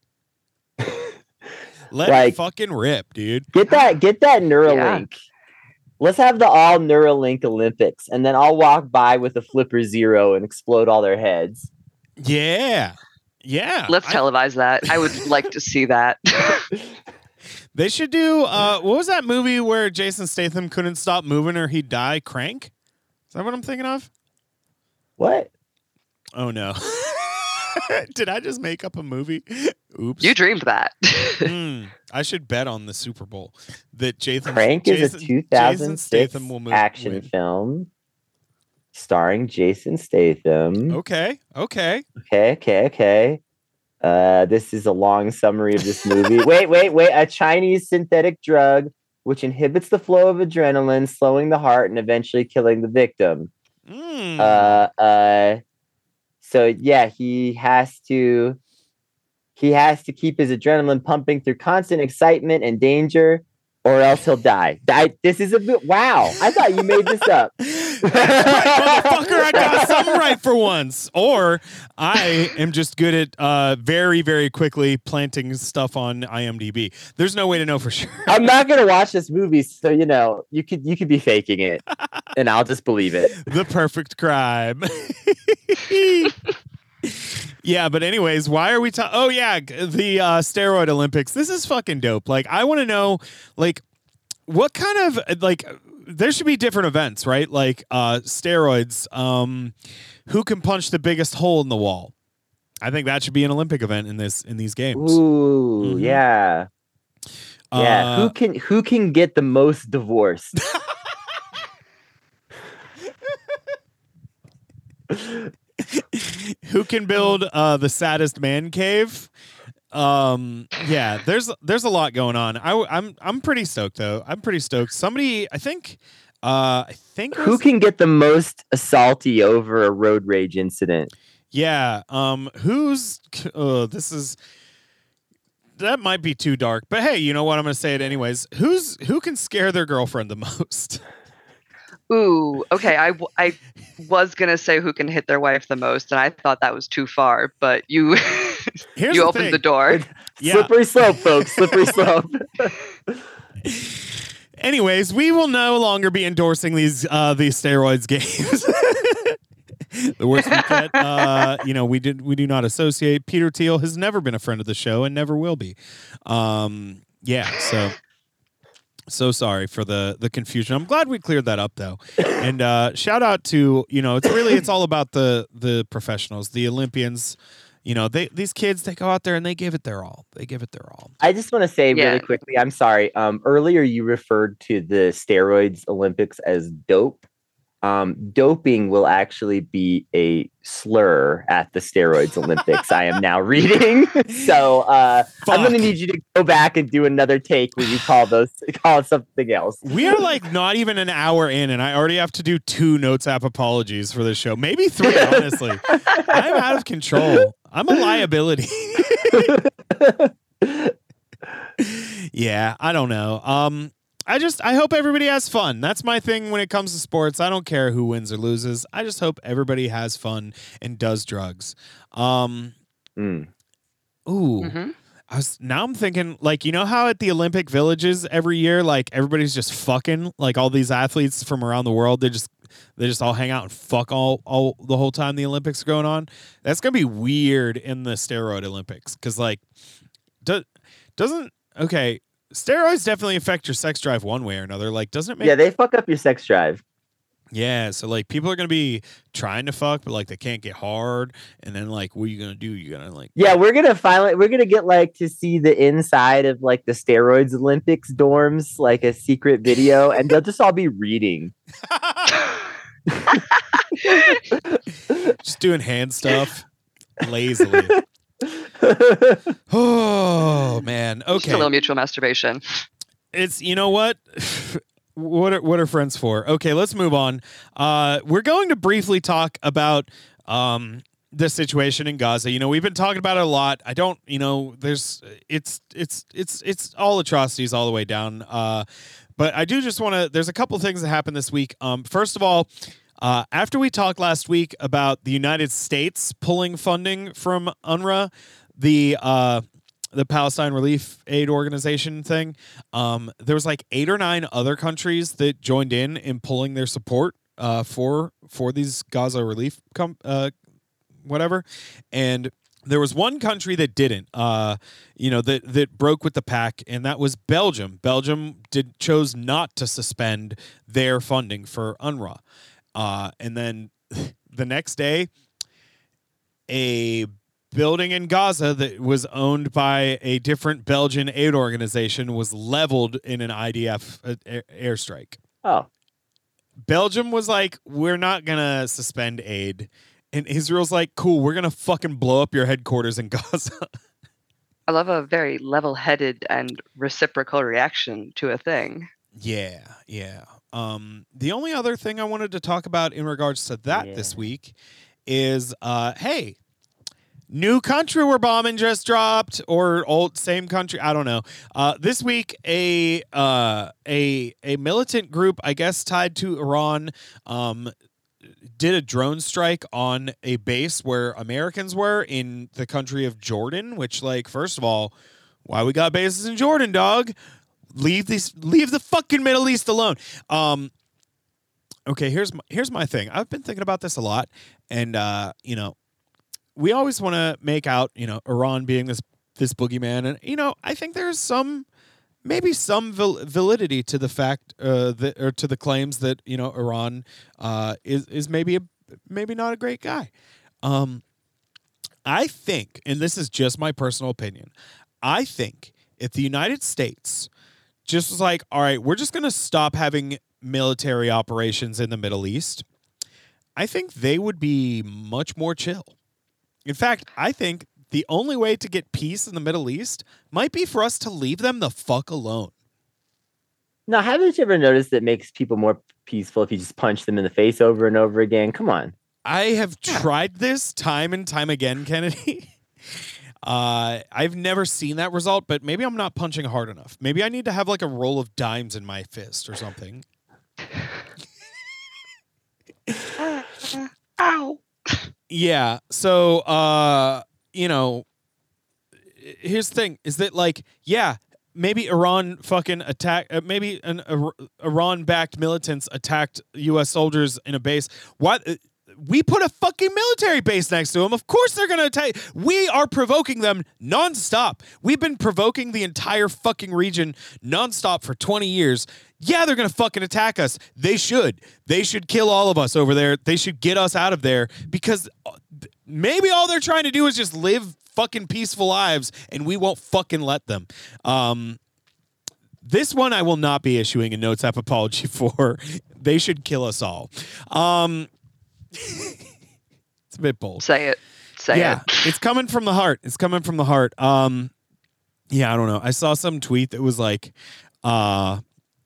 let like- it fucking rip, dude. Get that. Get that Neuralink. Let's have the all Neuralink Olympics, and then I'll walk by with a flipper zero and explode all their heads. Yeah. Yeah. Let's I- televise that. I would like to see that. They should do, uh, what was that movie where Jason Statham couldn't stop moving or he'd die? Crank? Is that what I'm thinking of? What? Oh, no. Did I just make up a movie? Oops. You dreamed that. Mm, I should bet on the Super Bowl that Jason Crank Jason, is a two thousand Jason six Statham will move, action win. film starring Jason Statham. Okay. Okay. Okay, okay, okay. Uh, this is a long summary of this movie. wait, wait, wait. A Chinese synthetic drug which inhibits the flow of adrenaline, slowing the heart and eventually killing the victim. Mm. Uh, uh, so yeah, he has to he has to keep his adrenaline pumping through constant excitement and danger, or else he'll die. I, this is a bit wow. I thought you made this up. That's right, motherfucker. I got something right for once. Or I am just good at uh, very, very quickly planting stuff on IMDb. There's no way to know for sure. I'm not gonna watch this movie, so you know you could you could be faking it, and I'll just believe it. The perfect crime. Yeah, but anyways, why are we talking? Oh yeah, the uh, steroid Olympics. This is fucking dope. Like, I want to know, like, what kind of like. There should be different events, right? Like uh, steroids. Um, who can punch the biggest hole in the wall? I think that should be an Olympic event in this in these games. Ooh, Mhm. yeah, yeah. Uh, who can who can get the most divorced? Who can build uh, the saddest man cave? Um, yeah, there's there's a lot going on. I, I'm I'm pretty stoked though. I'm pretty stoked. Somebody, I think, uh, I think it Who was- can get the most salty over a road rage incident? Yeah. Um. Who's? Uh, this is. That might be too dark, but hey, you know what? I'm gonna say it anyways. Who's who can scare their girlfriend the most? Ooh, okay. I, w- I was gonna say who can hit their wife the most, and I thought that was too far. But you Here's you the opened thing. the door. Yeah. Slippery slope, folks. Slippery slope. Anyways, we will no longer be endorsing these uh, these steroids games. The worst we get, uh, you know, we did we do not associate. Peter Thiel has never been a friend of the show and never will be. Um, yeah, so so sorry for the the confusion. I'm glad we cleared that up though. And uh, shout out to, you know, it's really it's all about the the professionals, the Olympians. you know, they these kids, they go out there and they give it their all. They give it their all. I just want to say Yeah. really quickly, I'm sorry. Um, earlier you referred to the steroids Olympics as dope. Um, doping will actually be a slur at the steroids Olympics. I am now reading. So uh, I'm going to need you to go back and do another take where you call those call it something else. We are like not even an hour in, and I already have to do two Notes app apologies for this show. Maybe three, honestly. I'm out of control. I'm a liability. Yeah, I don't know. Um, I just, I hope everybody has fun. That's my thing when it comes to sports. I don't care who wins or loses. I just hope everybody has fun and does drugs. Um, Mm. ooh, Mhm. I was, now I'm thinking, like, you know how at the Olympic villages every year, like everybody's just fucking, like all these athletes from around the world, they just, they just all hang out and fuck all, all the whole time the Olympics are going on. That's going to be weird in the steroid Olympics. Cause like, do, doesn't, okay. Steroids definitely affect your sex drive one way or another. Like, doesn't it make... Yeah, they fuck up your sex drive. Yeah, so, like, people are going to be trying to fuck, but, like, they can't get hard. And then, like, what are you going to do? You're going to, like... Yeah, we're going to finally... We're going to get, like, to see the inside of, like, the steroids Olympics dorms, like, a secret video, and they'll just all be reading. Just doing hand stuff lazily. Oh man, okay. Just a little mutual masturbation. It's, you know what? What are, what are friends for? Okay, let's move on. Uh, we're going to briefly talk about um, the situation in Gaza. You know, we've been talking about it a lot. I don't, you know, there's, it's, it's, it's, it's all atrocities all the way down. Uh, but I do just want to. There's a couple things that happened this week. Um, first of all. Uh, after we talked last week about the United States pulling funding from U N R W A, the uh, the Palestine Relief Aid Organization thing, um, there was like eight or nine other countries that joined in in pulling their support uh, for for these Gaza relief com- uh, whatever, and there was one country that didn't, uh, you know, that that broke with the pack, and that was Belgium. Belgium did chose not to suspend their funding for U N R W A. Uh, and then the next day, a building in Gaza that was owned by a different Belgian aid organization was leveled in an I D F airstrike. Oh. Belgium was like, we're not going to suspend aid. And Israel's like, cool, we're going to fucking blow up your headquarters in Gaza. I love a very level-headed and reciprocal reaction to a thing. Yeah, yeah. Um, the only other thing I wanted to talk about in regards to that Yeah. this week is, uh, hey, new country we're bombing just dropped, or old same country. I don't know. Uh, this week, a uh, a a militant group, I guess tied to Iran, um, did a drone strike on a base where Americans were in the country of Jordan. Which, like, first of all, why we got bases in Jordan, dog? Leave these, leave the fucking Middle East alone. Um, okay, here's my, here's my thing. I've been thinking about this a lot, and uh, you know, we always want to make out, you know, Iran being this this boogeyman, and you know, I think there's some, maybe some val- validity to the fact, uh, that, or to the claims that, you know, Iran uh, is is maybe a, maybe not a great guy. Um, I think, and this is just my personal opinion, I think if the United States just was like, all right, we're just going to stop having military operations in the Middle East, I think they would be much more chill. In fact, I think the only way to get peace in the Middle East might be for us to leave them the fuck alone. Now, haven't you ever noticed it makes people more peaceful if you just punch them in the face over and over again? Come on. I have tried this time and time again, Kennedy. Uh, I've never seen that result, but maybe I'm not punching hard enough. Maybe I need to have like a roll of dimes in my fist or something. Ow. Yeah. So, uh, you know, here's the thing is that, like, yeah, maybe Iran fucking attack, uh, maybe an uh, Iran-backed militants attacked U S soldiers in a base. What? Uh, we put a fucking military base next to them. Of course they're going to attack. We are provoking them nonstop. We've been provoking the entire fucking region nonstop for twenty years. Yeah, they're going to fucking attack us. They should. They should kill all of us over there. They should get us out of there because maybe all they're trying to do is just live fucking peaceful lives and we won't fucking let them. Um, this one I will not be issuing a notes app apology for. They should kill us all. Um, it's a bit bold. Say it. Say yeah, it. It's coming from the heart. It's coming from the heart. Um, yeah, I don't know. I saw some tweet that was like, uh,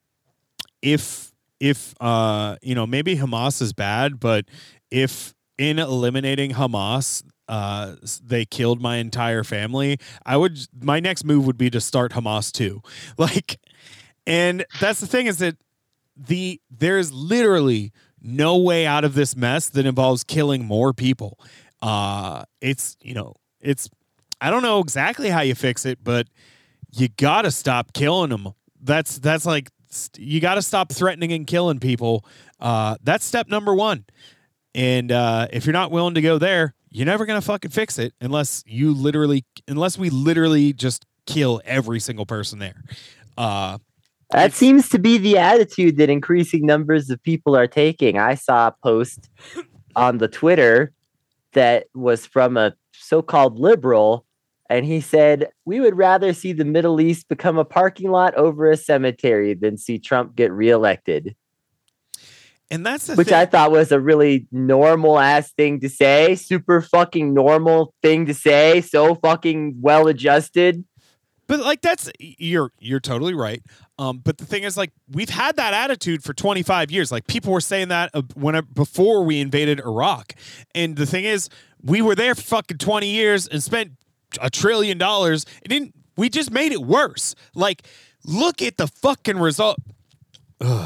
if if uh, you know, maybe Hamas is bad, but if in eliminating Hamas, uh, they killed my entire family, I would. My next move would be to start Hamas too. Like, and that's the thing is that the there's literally no way out of this mess that involves killing more people. Uh, it's, you know, it's, I don't know exactly how you fix it, but you got to stop killing them. That's, that's like, you got to stop threatening and killing people. Uh, that's step number one. And uh, if you're not willing to go there, you're never going to fucking fix it unless you literally, unless we literally just kill every single person there. Uh, That seems to be the attitude that increasing numbers of people are taking. I saw a post on the Twitter that was from a so-called liberal, and he said, we would rather see the Middle East become a parking lot over a cemetery than see Trump get reelected. And that's the Which thing. I thought was a really normal ass thing to say. Super fucking normal thing to say. So fucking well adjusted. But like that's you're you're totally right. Um, but the thing is, like, we've had that attitude for twenty-five years. Like, people were saying that uh, when uh, before we invaded Iraq. And the thing is, we were there for fucking twenty years and spent a trillion dollars. It didn't. We just made it worse. Like, look at the fucking result. Ugh.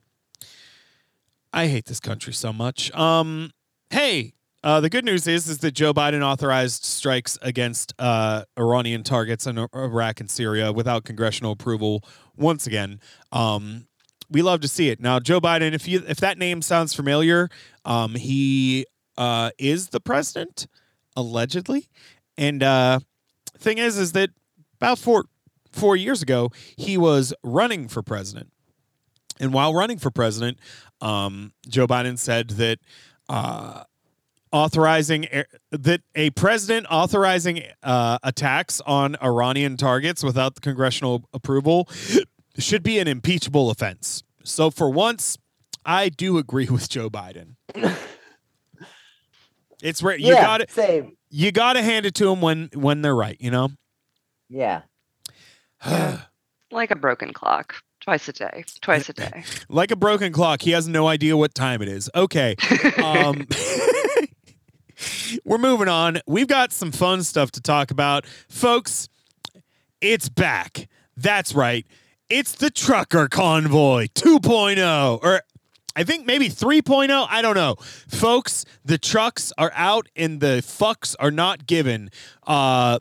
I hate this country so much. Um, hey. Uh, the good news is, is that Joe Biden authorized strikes against uh, Iranian targets in Iraq and Syria without congressional approval. Once again, um, we love to see it. Now, Joe Biden, if you if that name sounds familiar, um, he uh, is the president, allegedly. And uh, thing is, is that about four four years ago, he was running for president. And while running for president, um, Joe Biden said that. Uh, authorizing that a president authorizing uh, attacks on Iranian targets without the congressional approval should be an impeachable offense. So for once, I do agree with Joe Biden. It's rare. You yeah, got it. Same. You got to hand it to them when when they're right. You know. Yeah. yeah. Like a broken clock. Twice a day. Twice a day. Like a broken clock. He has no idea what time it is. Okay. Um, we're moving on. We've got some fun stuff to talk about. Folks, it's back. That's right. It's the Trucker Convoy two point oh. Or I think maybe three point oh. I don't know. Folks, the trucks are out and the fucks are not given. Uh...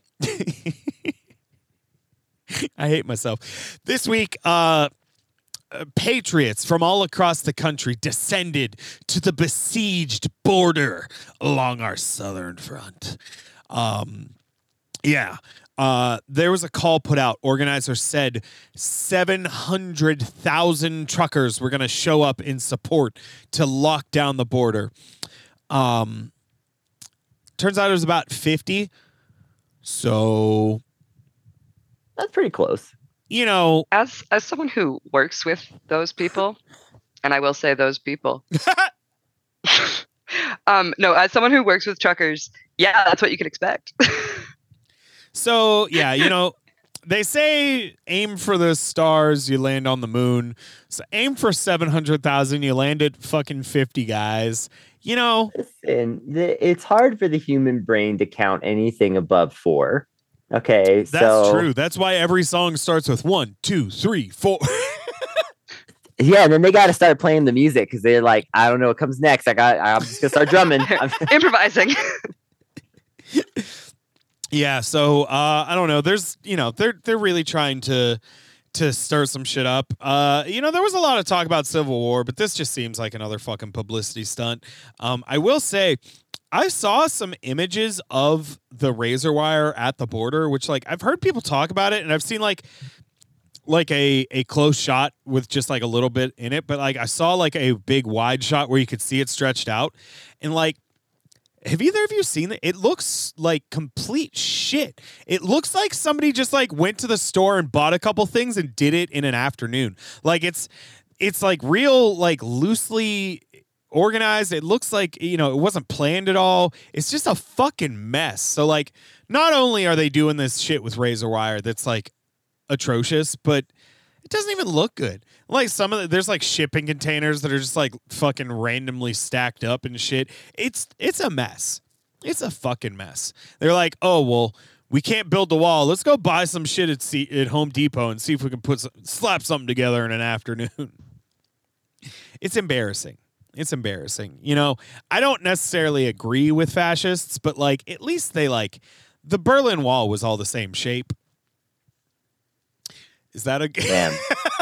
I hate myself. This week, uh, uh, patriots from all across the country descended to the besieged border along our southern front. Um, yeah, uh, there was a call put out. Organizers said seven hundred thousand truckers were going to show up in support to lock down the border. Um, turns out it was about fifty. So... That's pretty close. You know, as as someone who works with those people, and I will say those people. um, no, as someone who works with truckers, yeah, that's what you can expect. So, yeah, you know, they say aim for the stars, you land on the moon. So aim for seven hundred thousand, you land at fucking fifty guys. You know, listen, it's hard for the human brain to count anything above four. Okay, that's so true. That's why every song starts with one, two, three, four. Yeah, and then they got to start playing the music because they're like, I don't know what comes next. I got, I'm just gonna start drumming, improvising. Yeah, so uh, I don't know. There's, you know, they're they're really trying to to stir some shit up. Uh, you know, there was a lot of talk about Civil War, but this just seems like another fucking publicity stunt. Um, I will say, I saw some images of the razor wire at the border, which, like, I've heard people talk about it, and I've seen, like, like a a close shot with just like a little bit in it, but like I saw like a big wide shot where you could see it stretched out, and like, have either of you seen it? It looks like complete shit. It looks like somebody just like went to the store and bought a couple things and did it in an afternoon. Like it's it's like real like loosely organized. It looks like, you know, it wasn't planned at all. It's just a fucking mess. So like, not only are they doing this shit with razor wire that's like atrocious, but it doesn't even look good. Like some of the, there's like shipping containers that are just like fucking randomly stacked up and shit. It's it's a mess. It's a fucking mess. They're like, oh well, we can't build the wall. Let's go buy some shit at C- at Home Depot and see if we can put some, slap something together in an afternoon. It's embarrassing. It's embarrassing. You know, I don't necessarily agree with fascists, but like at least they like the Berlin Wall was all the same shape. Is that a Damn.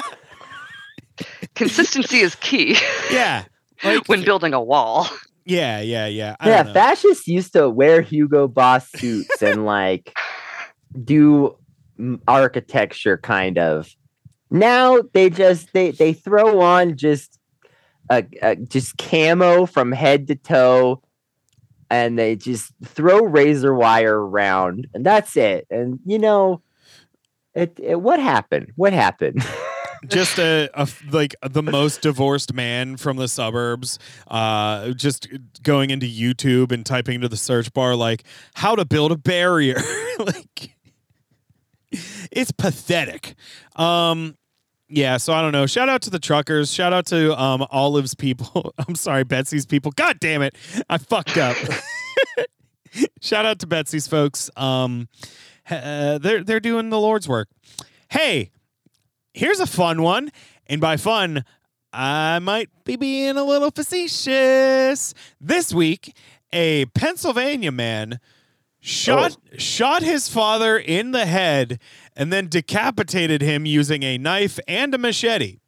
Consistency is key. Yeah. Like, when building a wall. Yeah, yeah, yeah. I Yeah, don't know. fascists used to wear Hugo Boss suits and like do mm, architecture kind of. Now they just they they throw on just a, a just camo from head to toe, and they just throw razor wire around, and that's it. And you know, it, it what happened? What happened? Just a, a like the most divorced man from the suburbs, uh, just going into YouTube and typing into the search bar like how to build a barrier. Like it's pathetic. Um, yeah, so I don't know. Shout out to the truckers. Shout out to um, Olive's people. I'm sorry, Betsy's people. God damn it, I fucked up. Shout out to Betsy's folks. Um, uh, they're they're doing the Lord's work. Hey. Here's a fun one, and by fun, I might be being a little facetious. This week, a Pennsylvania man shot oh. shot his father in the head and then decapitated him using a knife and a machete.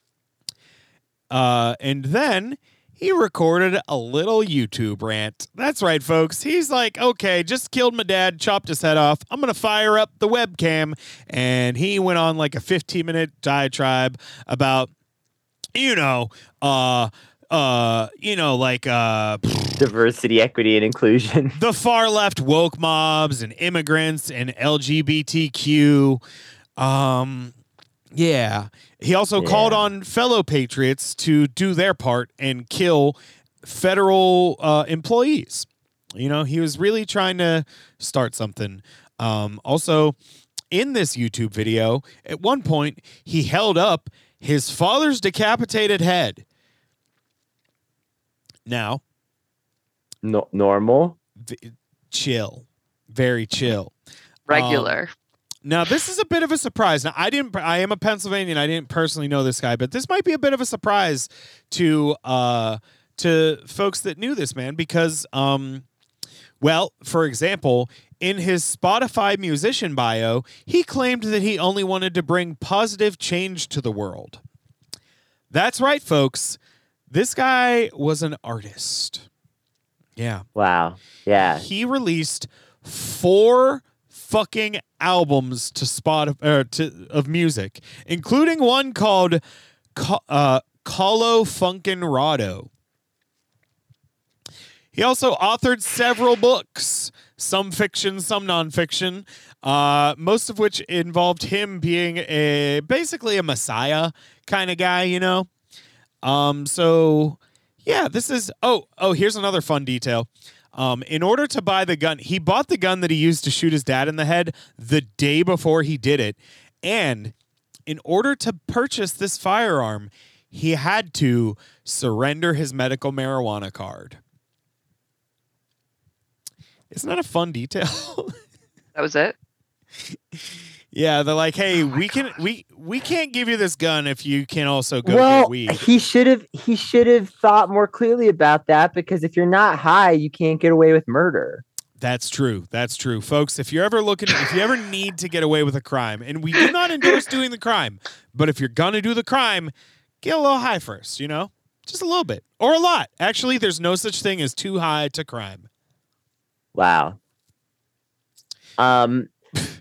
Uh, and then he recorded a little YouTube rant. That's right, folks. He's like, okay, just killed my dad, chopped his head off. I'm going to fire up the webcam. And he went on like a fifteen minute diatribe about, you know, uh, uh, you know, like uh, diversity, equity, and inclusion. The far left woke mobs and immigrants and L G B T Q. Um, yeah. He also yeah. called on fellow patriots to do their part and kill federal uh, employees. You know, he was really trying to start something. Um, also, in this YouTube video, at one point, he held up his father's decapitated head. Now, no, normal, v- chill, very chill, regular. Um, Now, this is a bit of a surprise. Now, I didn't. I am a Pennsylvanian. I didn't personally know this guy, but this might be a bit of a surprise to uh, to folks that knew this man because, um, well, for example, in his Spotify musician bio, he claimed that he only wanted to bring positive change to the world. That's right, folks. This guy was an artist. Yeah. Wow. Yeah. He released four fucking albums to spot uh, to of music, including one called uh, Colo Funkin' Rado. He also authored several books, some fiction, some nonfiction, uh, most of which involved him being a basically a messiah kind of guy, you know. Um, so yeah, this is oh oh here's another fun detail. Um, in order to buy the gun, he bought the gun that he used to shoot his dad in the head the day before he did it. And in order to purchase this firearm, he had to surrender his medical marijuana card. Isn't that a fun detail? That was it? Yeah, they're like, hey, oh we can God. we we can't give you this gun if you can also go well, get weed. He should have he should have thought more clearly about that, because if you're not high, you can't get away with murder. That's true. That's true. Folks, if you're ever looking if you ever need to get away with a crime, and we do not endorse doing the crime, but if you're gonna do the crime, get a little high first, you know? Just a little bit. Or a lot. Actually, there's no such thing as too high to crime. Wow. Um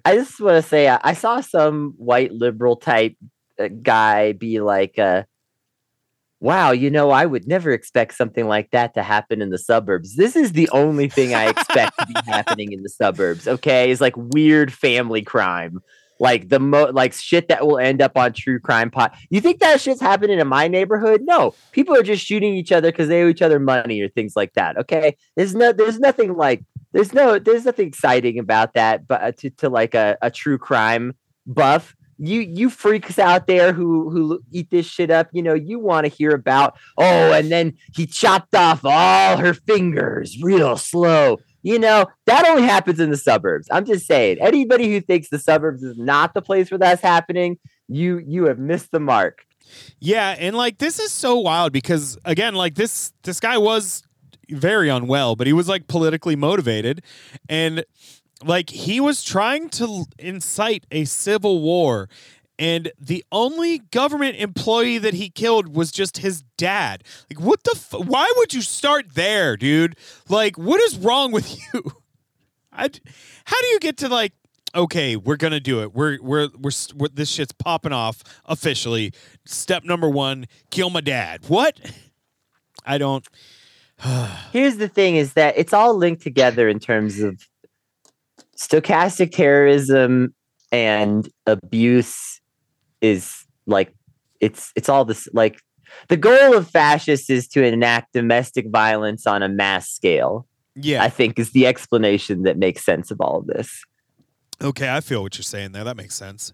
I just want to say, I, I saw some white liberal type uh, guy be like, uh, wow, you know, I would never expect something like that to happen in the suburbs. This is the only thing I expect to be happening in the suburbs. Okay. It's like weird family crime. Like the mo like shit that will end up on true crime pot. You think that shit's happening in my neighborhood? No, people are just shooting each other because they owe each other money or things like that. Okay. There's no, there's nothing like, there's no, there's nothing exciting about that, but uh, to, to like a, a true crime buff. You you freaks out there who who eat this shit up, you know, you want to hear about, oh, and then he chopped off all her fingers real slow. You know, that only happens in the suburbs. I'm just saying, anybody who thinks the suburbs is not the place where that's happening, you you have missed the mark. Yeah, and like this is so wild because again, like this this guy was very unwell, but he was like politically motivated, and like he was trying to incite a civil war, and the only government employee that he killed was just his dad. Like, what the? F- Why would you start there, dude? Like, what is wrong with you? I, how do you get to like? Okay, we're gonna do it. We're, we're we're we're this shit's popping off officially. Step number one: kill my dad. What? I don't. Here's the thing: is that it's all linked together in terms of stochastic terrorism and abuse. Is like it's it's all this, like the goal of fascists is to enact domestic violence on a mass scale. Yeah, I think is the explanation that makes sense of all of this. Okay, I feel what you're saying there. That makes sense.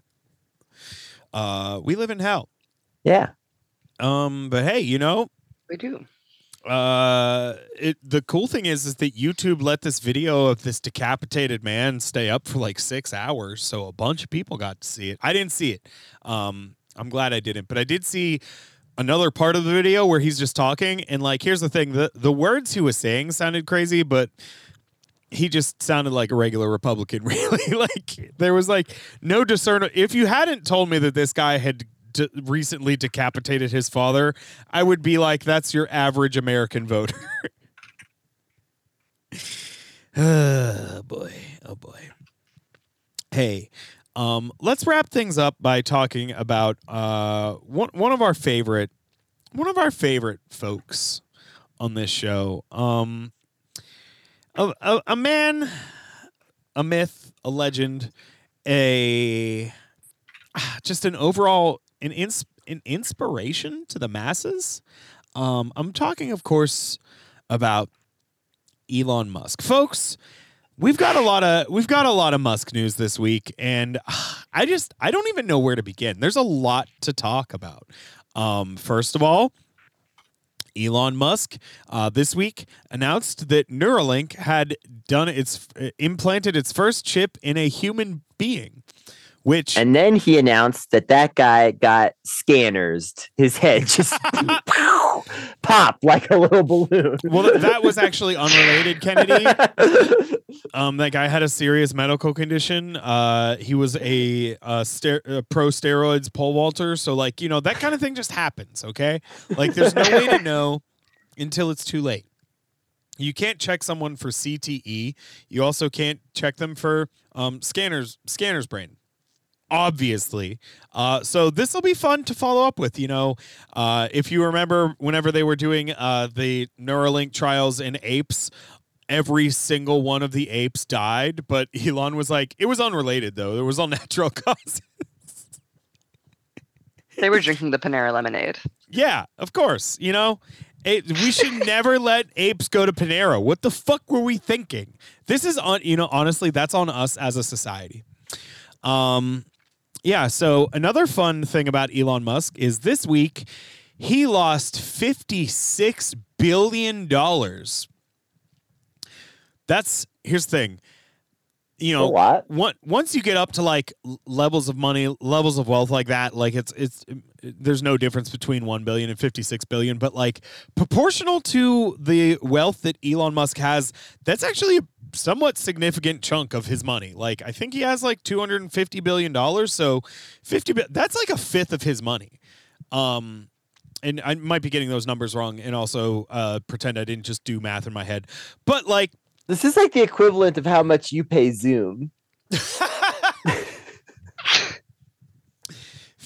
Uh, we live in hell. Yeah. Um, but hey, you know, we do. Uh, it the cool thing is, is that YouTube let this video of this decapitated man stay up for like six hours, so a bunch of people got to see it. I didn't see it. Um, I'm glad I didn't, but I did see another part of the video where he's just talking, and like, here's the thing: the the words he was saying sounded crazy, but he just sounded like a regular Republican. Really, like there was like no discern. If you hadn't told me that this guy had De- recently decapitated his father, I would be like, that's your average American voter. Oh boy, oh boy. Hey, um, let's wrap things up by talking about uh one one of our favorite one of our favorite folks on this show. Um, a, a, a man, a myth, a legend, a just an overall An, ins- an inspiration to the masses. Um, I'm talking, of course, about Elon Musk, folks. We've got a lot of we've got a lot of Musk news this week, and uh, I just I don't even know where to begin. There's a lot to talk about. Um, first of all, Elon Musk uh, this week announced that Neuralink had done its uh, implanted its first chip in a human being. Which and then he announced that that guy got scanners. His head just popped like a little balloon. Well, that was actually unrelated, Kennedy. Um, that guy had a serious medical condition. Uh, he was a, a, ster- a pro steroids pole vaulter. So, like, you know, that kind of thing just happens. Okay, like, there's no way to know until it's too late. You can't check someone for C T E. You also can't check them for um, scanners, scanners brain. Obviously. Uh, so this will be fun to follow up with. You know, uh, if you remember whenever they were doing uh, the Neuralink trials in apes, every single one of the apes died. But Elon was like, it was unrelated, though. It was all natural causes. They were drinking the Panera lemonade. Yeah, of course. You know, it, we should never let apes go to Panera. What the fuck were we thinking? This is on, you know, honestly, that's on us as a society. Um, Yeah, so another fun thing about Elon Musk is this week he lost fifty-six billion dollars. That's, here's the thing. You know, what? One, once you get up to like levels of money, levels of wealth like that, like it's, it's, there's no difference between one billion and fifty-six billion, but like proportional to the wealth that Elon Musk has, that's actually a somewhat significant chunk of his money. Like, I think he has like two hundred fifty billion dollars. So fifty, that's like a fifth of his money. Um, and I might be getting those numbers wrong and also uh, pretend I didn't just do math in my head. But like, this is like the equivalent of how much you pay Zoom.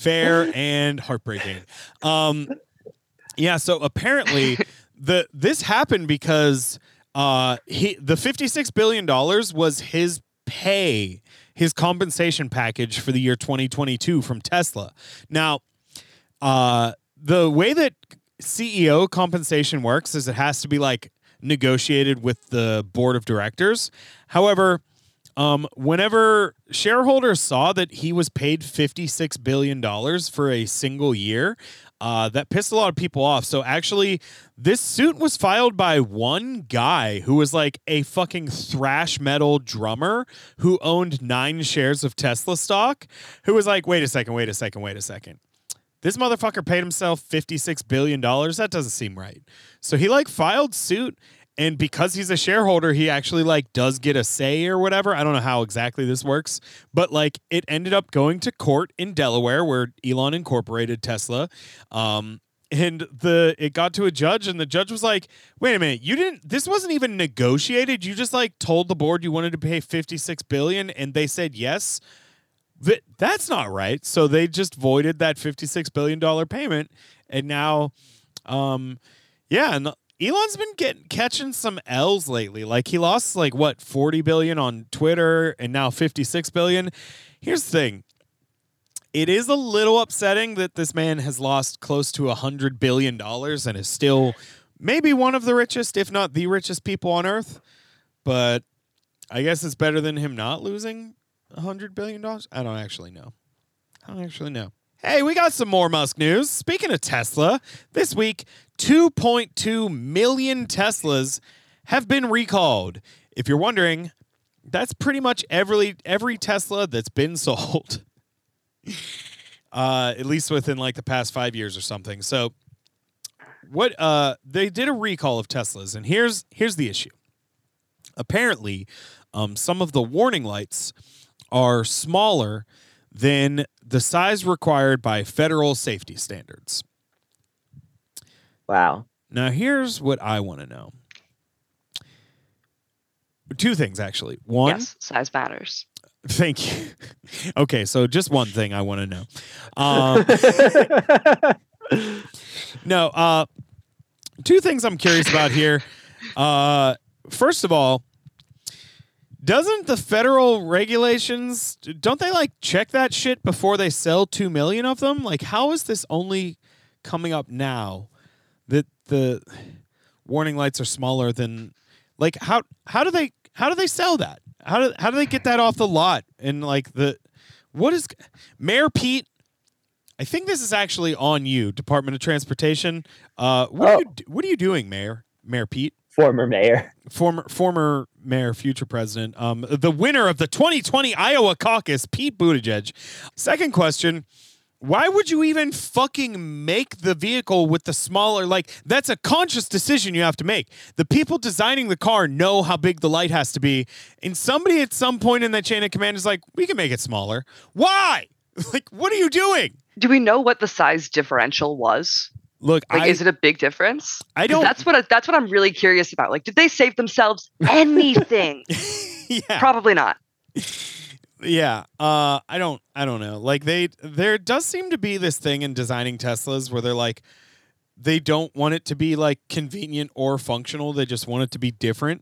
fair and heartbreaking. Um, yeah. So apparently, the this happened because uh, he the fifty-six billion dollars was his pay, his compensation package for the year twenty twenty-two from Tesla. Now, uh, the way that C E O compensation works is it has to be like negotiated with the board of directors. However, um, whenever shareholders saw that he was paid fifty-six billion dollars for a single year, uh, that pissed a lot of people off. So actually, this suit was filed by one guy who was like a fucking thrash metal drummer who owned nine shares of Tesla stock, who was like, wait a second, wait a second, wait a second. This motherfucker paid himself fifty-six billion dollars. That doesn't seem right. So he like filed suit, and because he's a shareholder, he actually like does get a say or whatever. I don't know how exactly this works, but like it ended up going to court in Delaware where Elon incorporated Tesla. Um, and the it got to a judge, and the judge was like, wait a minute, you didn't, this wasn't even negotiated. You just like told the board you wanted to pay fifty-six billion dollars and they said yes. That that's not right. So they just voided that fifty-six billion dollars payment. And now, um, yeah, and Elon's been getting catching some L's lately. Like he lost like what, forty billion dollars on Twitter and now fifty-six billion dollars. Here's the thing. It is a little upsetting that this man has lost close to one hundred billion dollars and is still maybe one of the richest, if not the richest people on earth. But I guess it's better than him not losing one hundred billion dollars? I don't actually know. I don't actually know. Hey, we got some more Musk news. Speaking of Tesla, this week, two point two million Teslas have been recalled. If you're wondering, that's pretty much every every Tesla that's been sold. uh, at least within like the past five years or something. So what uh, they did a recall of Teslas, and here's here's the issue. Apparently, um, some of the warning lights are smaller than the size required by federal safety standards. Wow. Now, here's what I want to know. Two things, actually. One, yes, size matters. Thank you. Okay, so just one thing I want to know. Um, no, uh, two things I'm curious about here. Uh, first of all, doesn't the federal regulations, don't they like check that shit before they sell two million of them? Like, how is this only coming up now that the warning lights are smaller than, like, how, how do they, how do they sell that? How do, how do they get that off the lot? And like the, what is, Mayor Pete, I think this is actually on you, Department of Transportation. Uh, what, oh. are you, what are you doing, Mayor, Mayor Pete? Former mayor. Former former mayor, future president, um, the winner of the twenty twenty Iowa caucus, Pete Buttigieg. Second question, why would you even fucking make the vehicle with the smaller, like, that's a conscious decision you have to make. The people designing the car know how big the light has to be, and somebody at some point in that chain of command is like, we can make it smaller. Why? Like, what are you doing? Do we know what the size differential was? Look, like, I, is it a big difference? I don't. That's what I, that's what I'm really curious about. Like, did they save themselves anything? Yeah, probably not. Yeah, uh, I don't. I don't know. Like, they, there does seem to be this thing in designing Teslas where they're like, they don't want it to be like convenient or functional. They just want it to be different.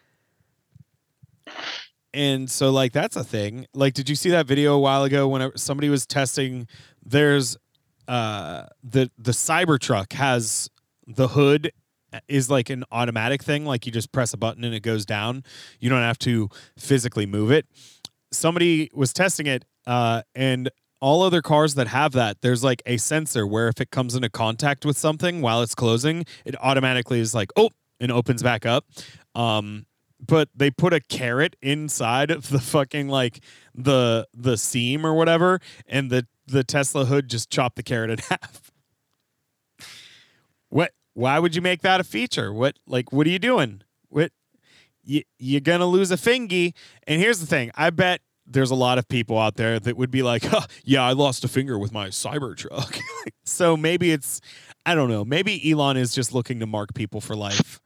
And so, like, that's a thing. Like, did you see that video a while ago when somebody was testing? There's uh, the the Cybertruck has the hood is like an automatic thing. Like, you just press a button and it goes down. You don't have to physically move it. Somebody was testing it, uh, and all other cars that have that, there's like a sensor where if it comes into contact with something while it's closing, it automatically is like, oh, and opens back up. Um, but they put a carrot inside of the fucking like the the seam or whatever, and the the Tesla hood just chopped the carrot in half. What? Why would you make that a feature? What? Like, what are you doing? What? You, you're gonna lose a fingy. And here's the thing: I bet there's a lot of people out there that would be like, huh, "Yeah, I lost a finger with my Cybertruck." So maybe it's, I don't know. Maybe Elon is just looking to mark people for life.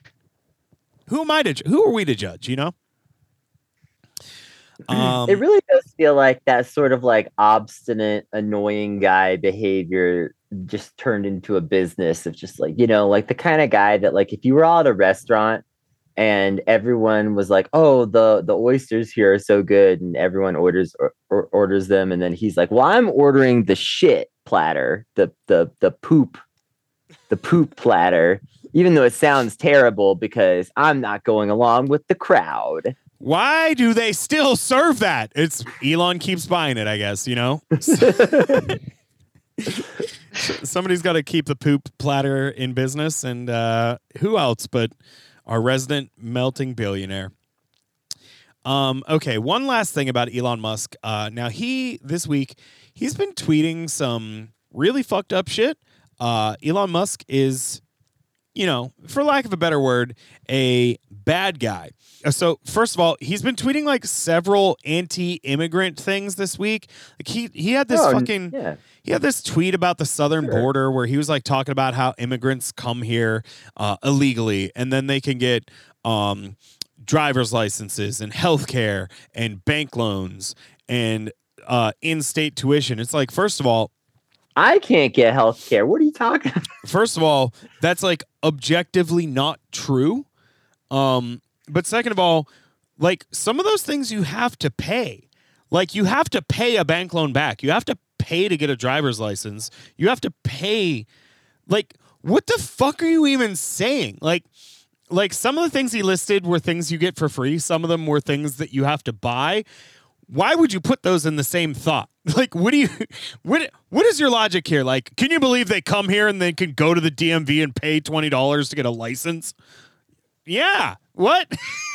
Who am I to? Who are we to judge? You know. Um, it really does feel like that sort of like obstinate, annoying guy behavior just turned into a business of just like, you know, like the kind of guy that like if you were all at a restaurant and everyone was like, oh, the the oysters here are so good, and everyone orders or, or orders them, and then he's like, well, I'm ordering the shit platter, the the the poop, the poop platter, even though it sounds terrible because I'm not going along with the crowd. Why do they still serve that? It's Elon keeps buying it, I guess, you know? Somebody's got to keep the poop platter in business, and uh, who else but our resident melting billionaire. Um, okay, one last thing about Elon Musk. Uh, now, he, this week, he's been tweeting some really fucked up shit. Uh, Elon Musk is, you know, for lack of a better word, a bad guy. So, first of all, he's been tweeting like several anti-immigrant things this week. Like he he had this oh, fucking yeah. he had this tweet about the southern Sure. border where he was like talking about how immigrants come here uh, illegally and then they can get um, driver's licenses and healthcare and bank loans and uh, in-state tuition. It's like, first of all, I can't get health care. What are you talking about? First of all, that's like objectively not true. Um, but second of all, like some of those things you have to pay. Like you have to pay a bank loan back. You have to pay to get a driver's license. You have to pay. Like, what the fuck are you even saying? Like, like some of the things he listed were things you get for free. Some of them were things that you have to buy. Why would you put those in the same thought? Like, what do you, what, what is your logic here? Like, can you believe they come here and they can go to the D M V and pay twenty dollars to get a license? Yeah. What?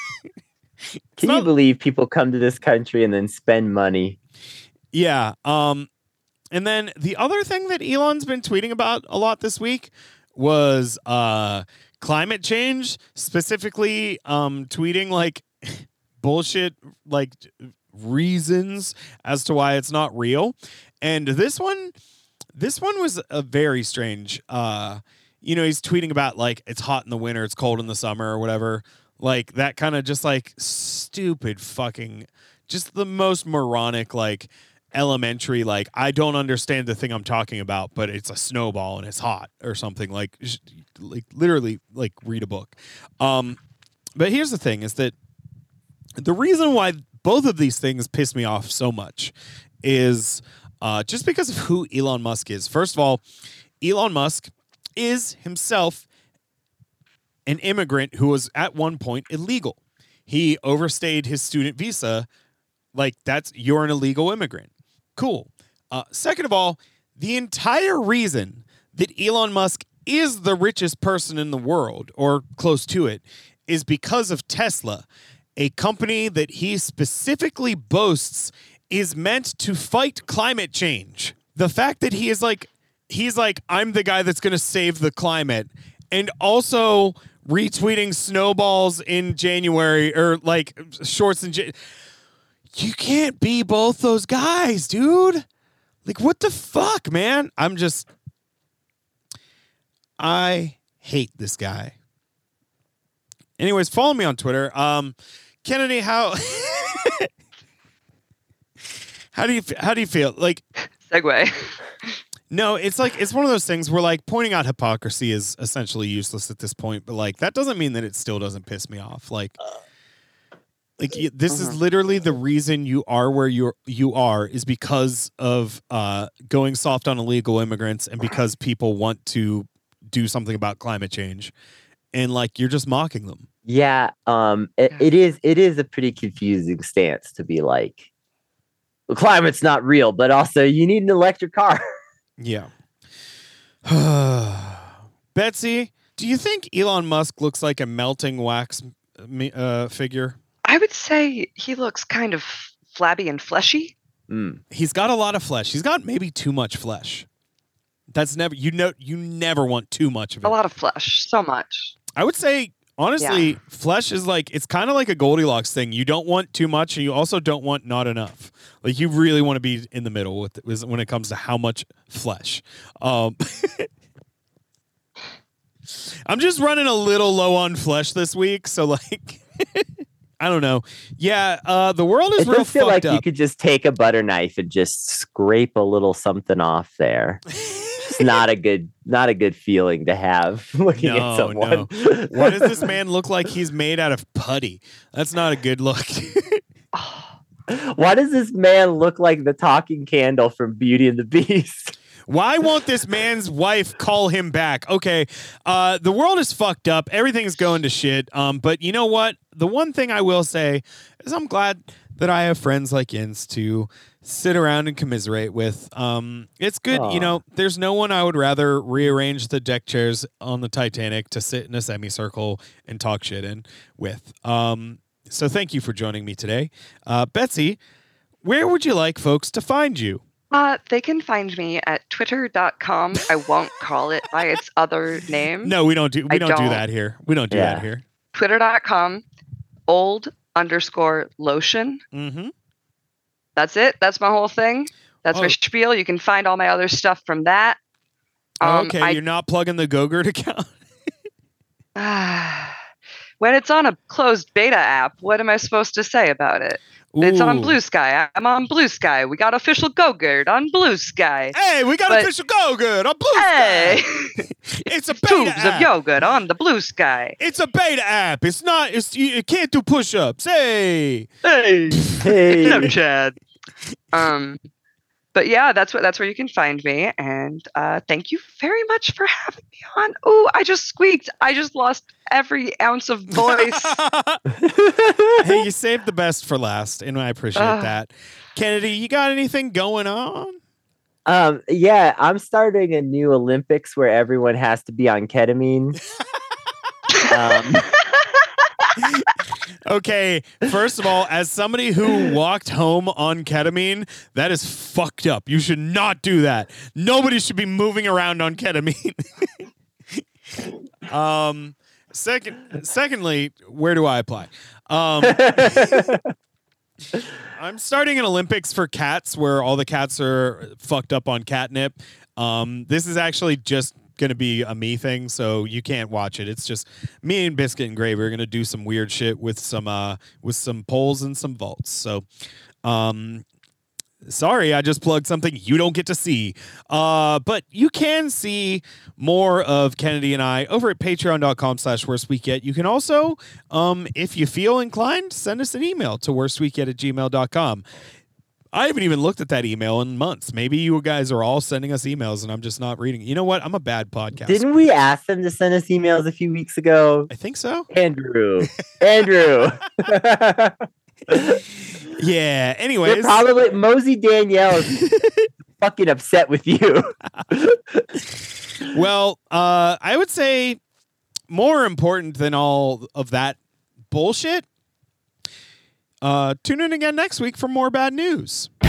Can not, you believe people come to this country and then spend money? Yeah. Um, and then the other thing that Elon's been tweeting about a lot this week was uh, climate change, specifically um, tweeting like bullshit, like reasons as to why it's not real. And this one, this one was a very strange, uh, you know, he's tweeting about like, it's hot in the winter, it's cold in the summer or whatever. Like that kind of just like stupid fucking, just the most moronic, like elementary, like I don't understand the thing I'm talking about, but it's a snowball and it's hot or something like, like literally like read a book. Um, but here's the thing is that the reason why both of these things piss me off so much is uh, just because of who Elon Musk is. First of all, Elon Musk is himself an immigrant who was at one point illegal. He overstayed his student visa. Like, that's, you're an illegal immigrant. Cool. Uh, second of all, the entire reason that Elon Musk is the richest person in the world, or close to it, is because of Tesla, a company that he specifically boasts is meant to fight climate change. The fact that he is like, he's like, I'm the guy that's going to save the climate, and also retweeting snowballs in January, or like shorts in January. You can't be both those guys, dude. Like, what the fuck, man? I'm just, I hate this guy. Anyways, follow me on Twitter. Um, Kennedy, how how do you how do you feel? Like, segue. No, it's like it's one of those things where like pointing out hypocrisy is essentially useless at this point, but like that doesn't mean that it still doesn't piss me off. Like, like y- this is literally the reason you are where you you are is because of uh, going soft on illegal immigrants and because people want to do something about climate change, and like you're just mocking them. Yeah, um, it, it is. It is a pretty confusing stance to be like, the climate's not real, but also you need an electric car. Yeah. Betsy, do you think Elon Musk looks like a melting wax uh, figure? I would say he looks kind of flabby and fleshy. Mm. He's got a lot of flesh. He's got maybe too much flesh. That's never you know you never want too much of it. A lot of flesh, so much. I would say honestly, Yeah. flesh is like it's kind of like a Goldilocks thing. You don't want too much, and you also don't want not enough. Like you really want to be in the middle with with- when it comes to how much flesh. Um, I'm just running a little low on flesh this week, so like I don't know. Yeah, uh, the world is it real does feel fucked like up. you could just take a butter knife and just scrape a little something off there. It's not a good, not a good feeling to have looking no, at someone. No. Why does this man look like he's made out of putty? That's not a good look. Why does this man look like the talking candle from Beauty and the Beast? Why won't this man's wife call him back? Okay, uh, the world is fucked up. Everything's going to shit. Um, but you know what? The one thing I will say is I'm glad that I have friends like Jens to sit around and commiserate with. Um, it's good. Aww. You know, there's no one I would rather rearrange the deck chairs on the Titanic to sit in a semicircle and talk shit in with. Um, so thank you for joining me today. Uh, Betsy, where would you like folks to find you? Uh, they can find me at twitter dot com. I won't call it by its other name. No, we don't do we I don't, do don't. that here. We don't do Yeah. that here. twitter dot com, old underscore lotion. Mm-hmm. That's it. That's my whole thing. That's Oh. my spiel. You can find all my other stuff from that. Um, okay, I, you're not plugging the Go-Gurt account? when it's on a closed beta app, what am I supposed to say about it? It's on Ooh. Blue Sky. I'm on Blue Sky. We got official Go-Gurt on Blue Sky. Hey, we got But- official Go-Gurt on Blue Hey! Sky. It's a beta Tubes app. of yogurt on the Blue Sky. It's a beta app. It's not. It's you, you can't do push-ups. Hey. Hey! Hey. Snapchat. Um, but yeah, that's what that's where you can find me. And uh, thank you very much for having me on. Oh, I just squeaked. I just lost every ounce of voice. Hey, you saved the best for last, and I appreciate Ah. that. Kennedy, you got anything going on? Um, yeah, I'm starting a new Olympics where everyone has to be on ketamine. um, Okay, first of all, as somebody who walked home on ketamine, that is fucked up. You should not do that. Nobody should be moving around on ketamine. um, second, secondly, where do I apply? Um, I'm starting an Olympics for cats where all the cats are fucked up on catnip. Um, this is actually just going to be a me thing, so you can't watch it. It's just me and Biscuit and Gravy are going to do some weird shit with some uh with some poles and some vaults. So, um, sorry, I just plugged something you don't get to see. Uh, but you can see more of Kennedy and I over at patreon.com slash worstweekget. You can also, um, if you feel inclined, send us an email to worstweekget at gmail.com. I haven't even looked at that email in months. Maybe you guys are all sending us emails and I'm just not reading. You know what? I'm a bad podcast. Didn't we ask them to send us emails a few weeks ago? I think so. Andrew. Andrew. Yeah. They're Anyways. probably Mosey Danielle is fucking upset with you. Well, uh, I would say more important than all of that bullshit. Uh, tune in again next week for more bad news.